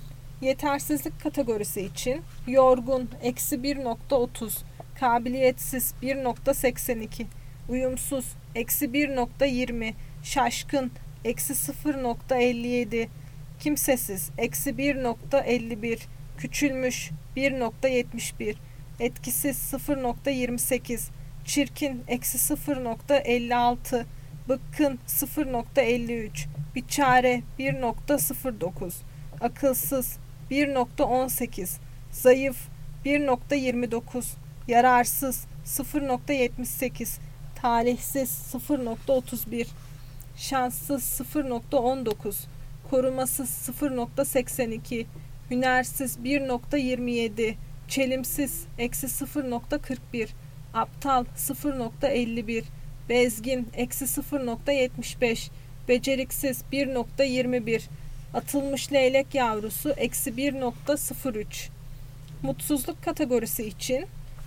Yetersizlik kategorisi için yorgun eksi bir nokta otuz, kabiliyetsiz bir nokta seksen iki, uyumsuz eksi bir nokta yirmi, şaşkın eksi sıfır nokta elli yedi, kimsesiz eksi bir nokta elli bir, küçülmüş bir nokta yetmiş bir, etkisiz sıfır nokta yirmi sekiz, çirkin eksi sıfır nokta elli altı, bıkkın sıfır nokta elli üç, biçare bir nokta sıfır dokuz, akılsız bir nokta on sekiz, zayıf bir nokta yirmi dokuz, yararsız sıfır nokta yetmiş sekiz, talihsiz sıfır nokta otuz bir, şanssız sıfır nokta on dokuz, korumasız sıfır nokta seksen iki, hünersiz bir nokta yirmi yedi, çelimsiz eksi sıfır nokta kırk bir, aptal sıfır nokta elli bir, bezgin eksi sıfır nokta yetmiş beş, beceriksiz bir nokta yirmi bir, atılmış leylek yavrusu eksi bir nokta sıfır üç. Mutsuzluk kategorisi için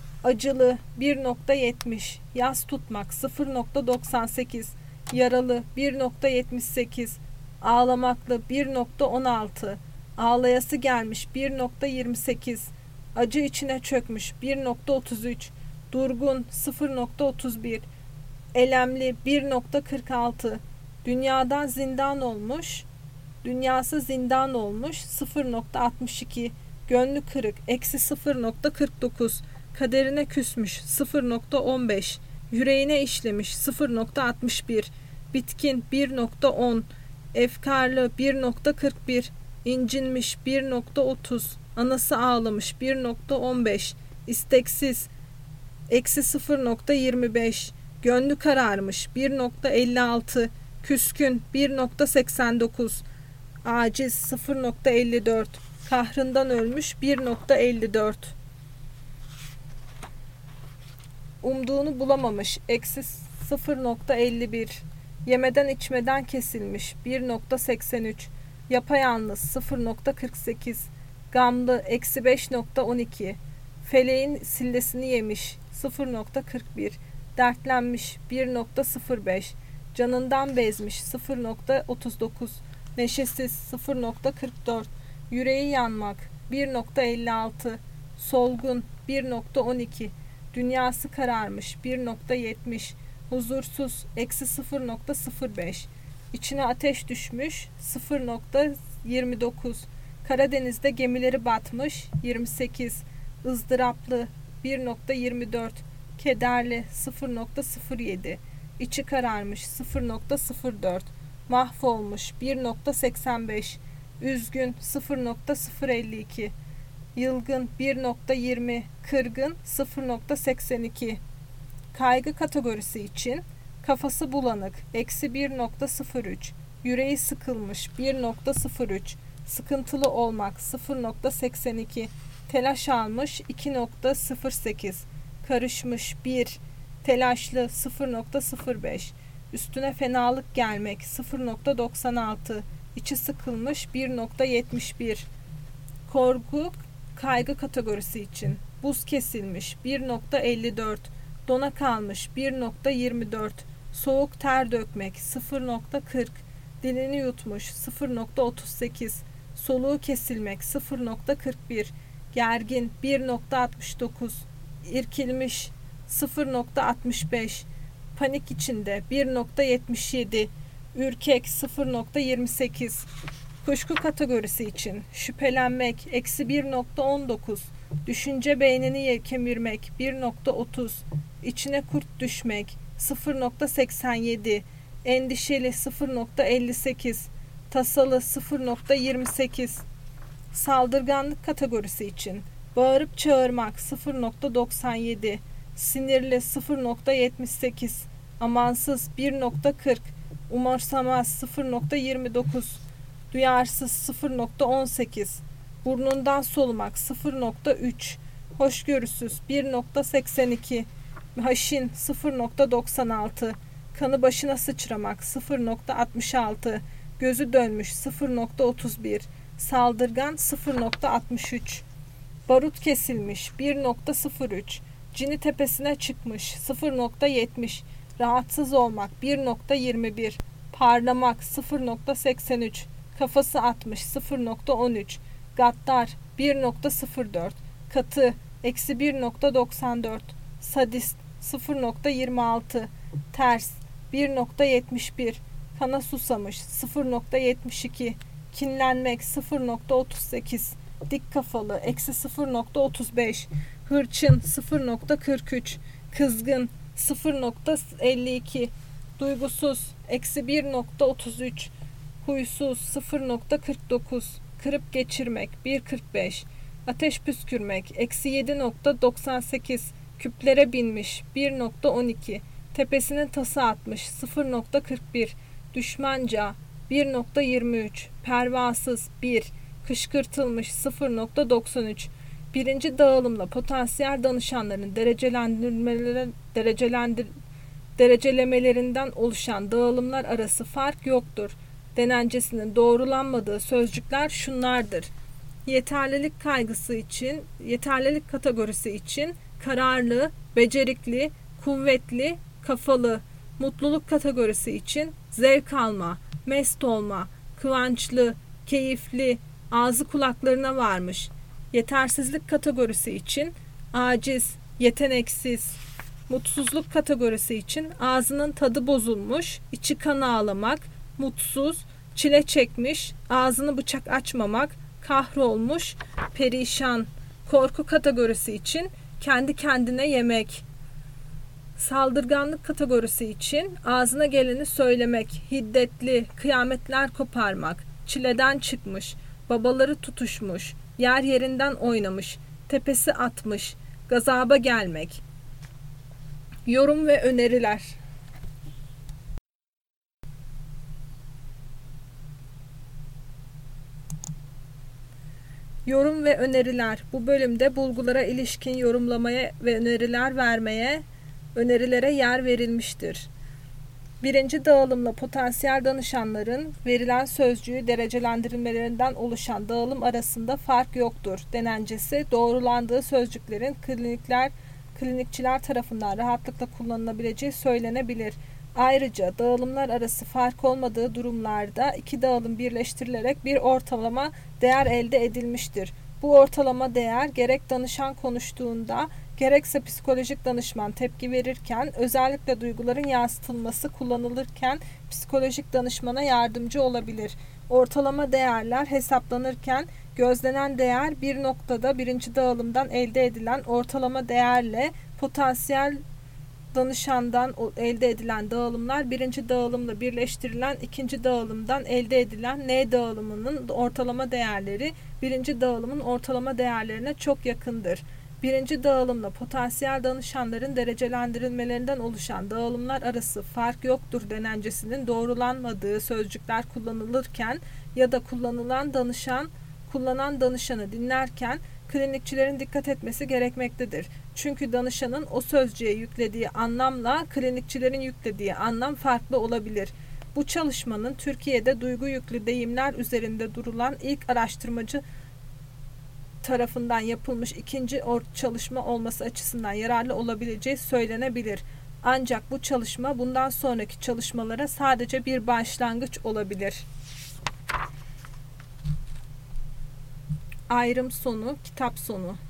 acılı bir nokta yetmiş, yas tutmak sıfır nokta doksan sekiz, yaralı bir nokta yetmiş sekiz, ağlamaklı bir nokta on altı, ağlayası gelmiş bir nokta yirmi sekiz, acı içine çökmüş bir nokta otuz üç, durgun sıfır nokta otuz bir, elemli bir nokta kırk altı, dünyadan zindan olmuş, dünyası zindan olmuş sıfır nokta altmış iki, Gönlü kırık eksi sıfır nokta kırk dokuz. Kaderine küsmüş sıfır nokta on beş. Yüreğine işlemiş sıfır nokta altmış bir. Bitkin bir nokta on. Efkarlı bir nokta kırk bir. İncinmiş bir nokta otuz. Anası ağlamış bir nokta on beş. İsteksiz eksi sıfır nokta yirmi beş. Gönlü kararmış bir nokta elli altı. Küskün bir nokta seksen dokuz. Aciz sıfır nokta elli dört. Kahrından ölmüş bir nokta elli dört. Umduğunu bulamamış eksi sıfır nokta elli bir. Yemeden içmeden kesilmiş bir nokta seksen üç. Yapayalnız sıfır nokta kırk sekiz. Gamlı eksi beş nokta on iki. Feleğin sillesini yemiş sıfır nokta kırk bir. Dertlenmiş bir nokta sıfır beş. Canından bezmiş sıfır nokta otuz dokuz. Neşesiz sıfır nokta kırk dört. Yüreği yanmak bir nokta elli altı. Solgun bir nokta on iki. Dünyası kararmış bir nokta yetmiş. Huzursuz eksi sıfır nokta sıfır beş. İçine ateş düşmüş sıfır nokta yirmi dokuz. Karadeniz'de gemileri batmış yirmi sekiz. ızdıraplı bir nokta yirmi dört. Kederli sıfır nokta sıfır yedi. İçi kararmış sıfır nokta sıfır dört. Mahvolmuş bir nokta seksen beş. Üzgün sıfır nokta sıfır elli iki. Yılgın bir nokta yirmi. Kırgın sıfır nokta seksen iki. Kaygı kategorisi için kafası bulanık eksi bir nokta sıfır üç. Yüreği sıkılmış bir nokta sıfır üç. Sıkıntılı olmak sıfır nokta seksen iki. Telaş almış iki nokta sıfır sekiz. Karışmış bir. Telaşlı sıfır nokta sıfır beş. Üstüne fenalık gelmek sıfır nokta doksan altı. İçi sıkılmış bir nokta yetmiş bir. Korku kaygı kategorisi için buz kesilmiş bir nokta elli dört. Dona kalmış bir nokta yirmi dört. Soğuk ter dökmek sıfır nokta kırk. Dilini yutmuş sıfır nokta otuz sekiz. Soluğu kesilmek sıfır nokta kırk bir. Gergin bir nokta altmış dokuz. İrkilmiş sıfır nokta altmış beş. Panik içinde bir nokta yetmiş yedi. Ürkek sıfır nokta yirmi sekiz. Kuşku kategorisi için şüphelenmek eksi bir nokta on dokuz. Düşünce beynini kemirmek bir nokta otuz. İçine kurt düşmek sıfır nokta seksen yedi. Endişeli sıfır nokta elli sekiz. Tasalı sıfır nokta yirmi sekiz. Saldırganlık kategorisi için bağırıp çağırmak sıfır nokta doksan yedi. Sinirli sıfır nokta yetmiş sekiz. Amansız bir nokta kırk. Umursamaz sıfır nokta yirmi dokuz. Duyarsız sıfır nokta on sekiz. Burnundan solumak sıfır nokta üç. Hoşgörüsüz bir nokta seksen iki. Haşin sıfır nokta doksan altı. Kanı başına sıçramak sıfır nokta altmış altı. Gözü dönmüş sıfır nokta otuz bir. Saldırgan sıfır nokta altmış üç. Barut kesilmiş bir nokta sıfır üç. Cini tepesine çıkmış sıfır nokta yetmiş. Rahatsız olmak bir nokta yirmi bir. Parlamak sıfır nokta seksen üç. Kafası atmış sıfır nokta on üç. Gaddar bir nokta sıfır dört. Katı eksi bir nokta doksan dört. Sadist sıfır nokta yirmi altı. Ters bir nokta yetmiş bir. Kana susamış sıfır nokta yetmiş iki. Kinlenmek sıfır nokta otuz sekiz. Dik kafalı eksi sıfır nokta otuz beş. Hırçın sıfır nokta kırk üç. Kızgın sıfır nokta elli iki. Duygusuz eksi bir nokta otuz üç. Huysuz sıfır nokta kırk dokuz. Kırıp geçirmek bir nokta kırk beş. Ateş püskürmek eksi yedi nokta doksan sekiz. Küplere binmiş bir nokta on iki. Tepesine tası atmış sıfır nokta kırk bir. Düşmanca bir nokta yirmi üç. Pervasız bir. Kışkırtılmış sıfır nokta doksan üç. Birinci dağılımla potansiyel danışanların derecelendirmeleri, derecelendir, derecelemelerinden oluşan dağılımlar arası fark yoktur. Denencesinin doğrulanmadığı sözcükler şunlardır. Yeterlilik kaygısı için, yeterlilik kategorisi için kararlı, becerikli, kuvvetli, kafalı. Mutluluk kategorisi için zevk alma, mest olma, kıvançlı, keyifli, ağzı kulaklarına varmış. Yetersizlik kategorisi için aciz, yeteneksiz. Mutsuzluk kategorisi için ağzının tadı bozulmuş, içi kan ağlamak, mutsuz, çile çekmiş, ağzını bıçak açmamak, kahrolmuş, perişan. Korku kategorisi için kendi kendine yemek. Saldırganlık kategorisi için ağzına geleni söylemek, hiddetli, kıyametler koparmak, çileden çıkmış, babaları tutuşmuş, yer yerinden oynamış, tepesi atmış, gazaba gelmek. Yorum ve öneriler. Yorum ve öneriler. Bu bölümde bulgulara ilişkin yorumlamaya ve öneriler vermeye, önerilere yer verilmiştir. Birinci dağılımla potansiyel danışanların verilen sözcüğü derecelendirmelerinden oluşan dağılım arasında fark yoktur denencesi, doğrulandığı sözcüklerin klinikler, klinikçiler tarafından rahatlıkla kullanılabileceği söylenebilir. Ayrıca dağılımlar arası fark olmadığı durumlarda iki dağılım birleştirilerek bir ortalama değer elde edilmiştir. Bu ortalama değer gerek danışan konuştuğunda gerekse psikolojik danışman tepki verirken, özellikle duyguların yansıtılması kullanılırken psikolojik danışmana yardımcı olabilir. Ortalama değerler hesaplanırken gözlenen değer bir noktada birinci dağılımdan elde edilen ortalama değerle potansiyel danışandan elde edilen dağılımlar birinci dağılımla birleştirilen ikinci dağılımdan elde edilen N dağılımının ortalama değerleri birinci dağılımın ortalama değerlerine çok yakındır. Birinci dağılımla potansiyel danışanların derecelendirilmelerinden oluşan dağılımlar arası fark yoktur denencesinin doğrulanmadığı sözcükler kullanılırken ya da kullanılan danışan, kullanan danışanı dinlerken klinikçilerin dikkat etmesi gerekmektedir. Çünkü danışanın o sözcüğe yüklediği anlamla klinikçilerin yüklediği anlam farklı olabilir. Bu çalışmanın Türkiye'de duygu yüklü deyimler üzerinde durulan ilk araştırmacı tarafından yapılmış ikinci çalışma olması açısından yararlı olabileceği söylenebilir. Ancak bu çalışma bundan sonraki çalışmalara sadece bir başlangıç olabilir. Ayrım sonu, kitap sonu.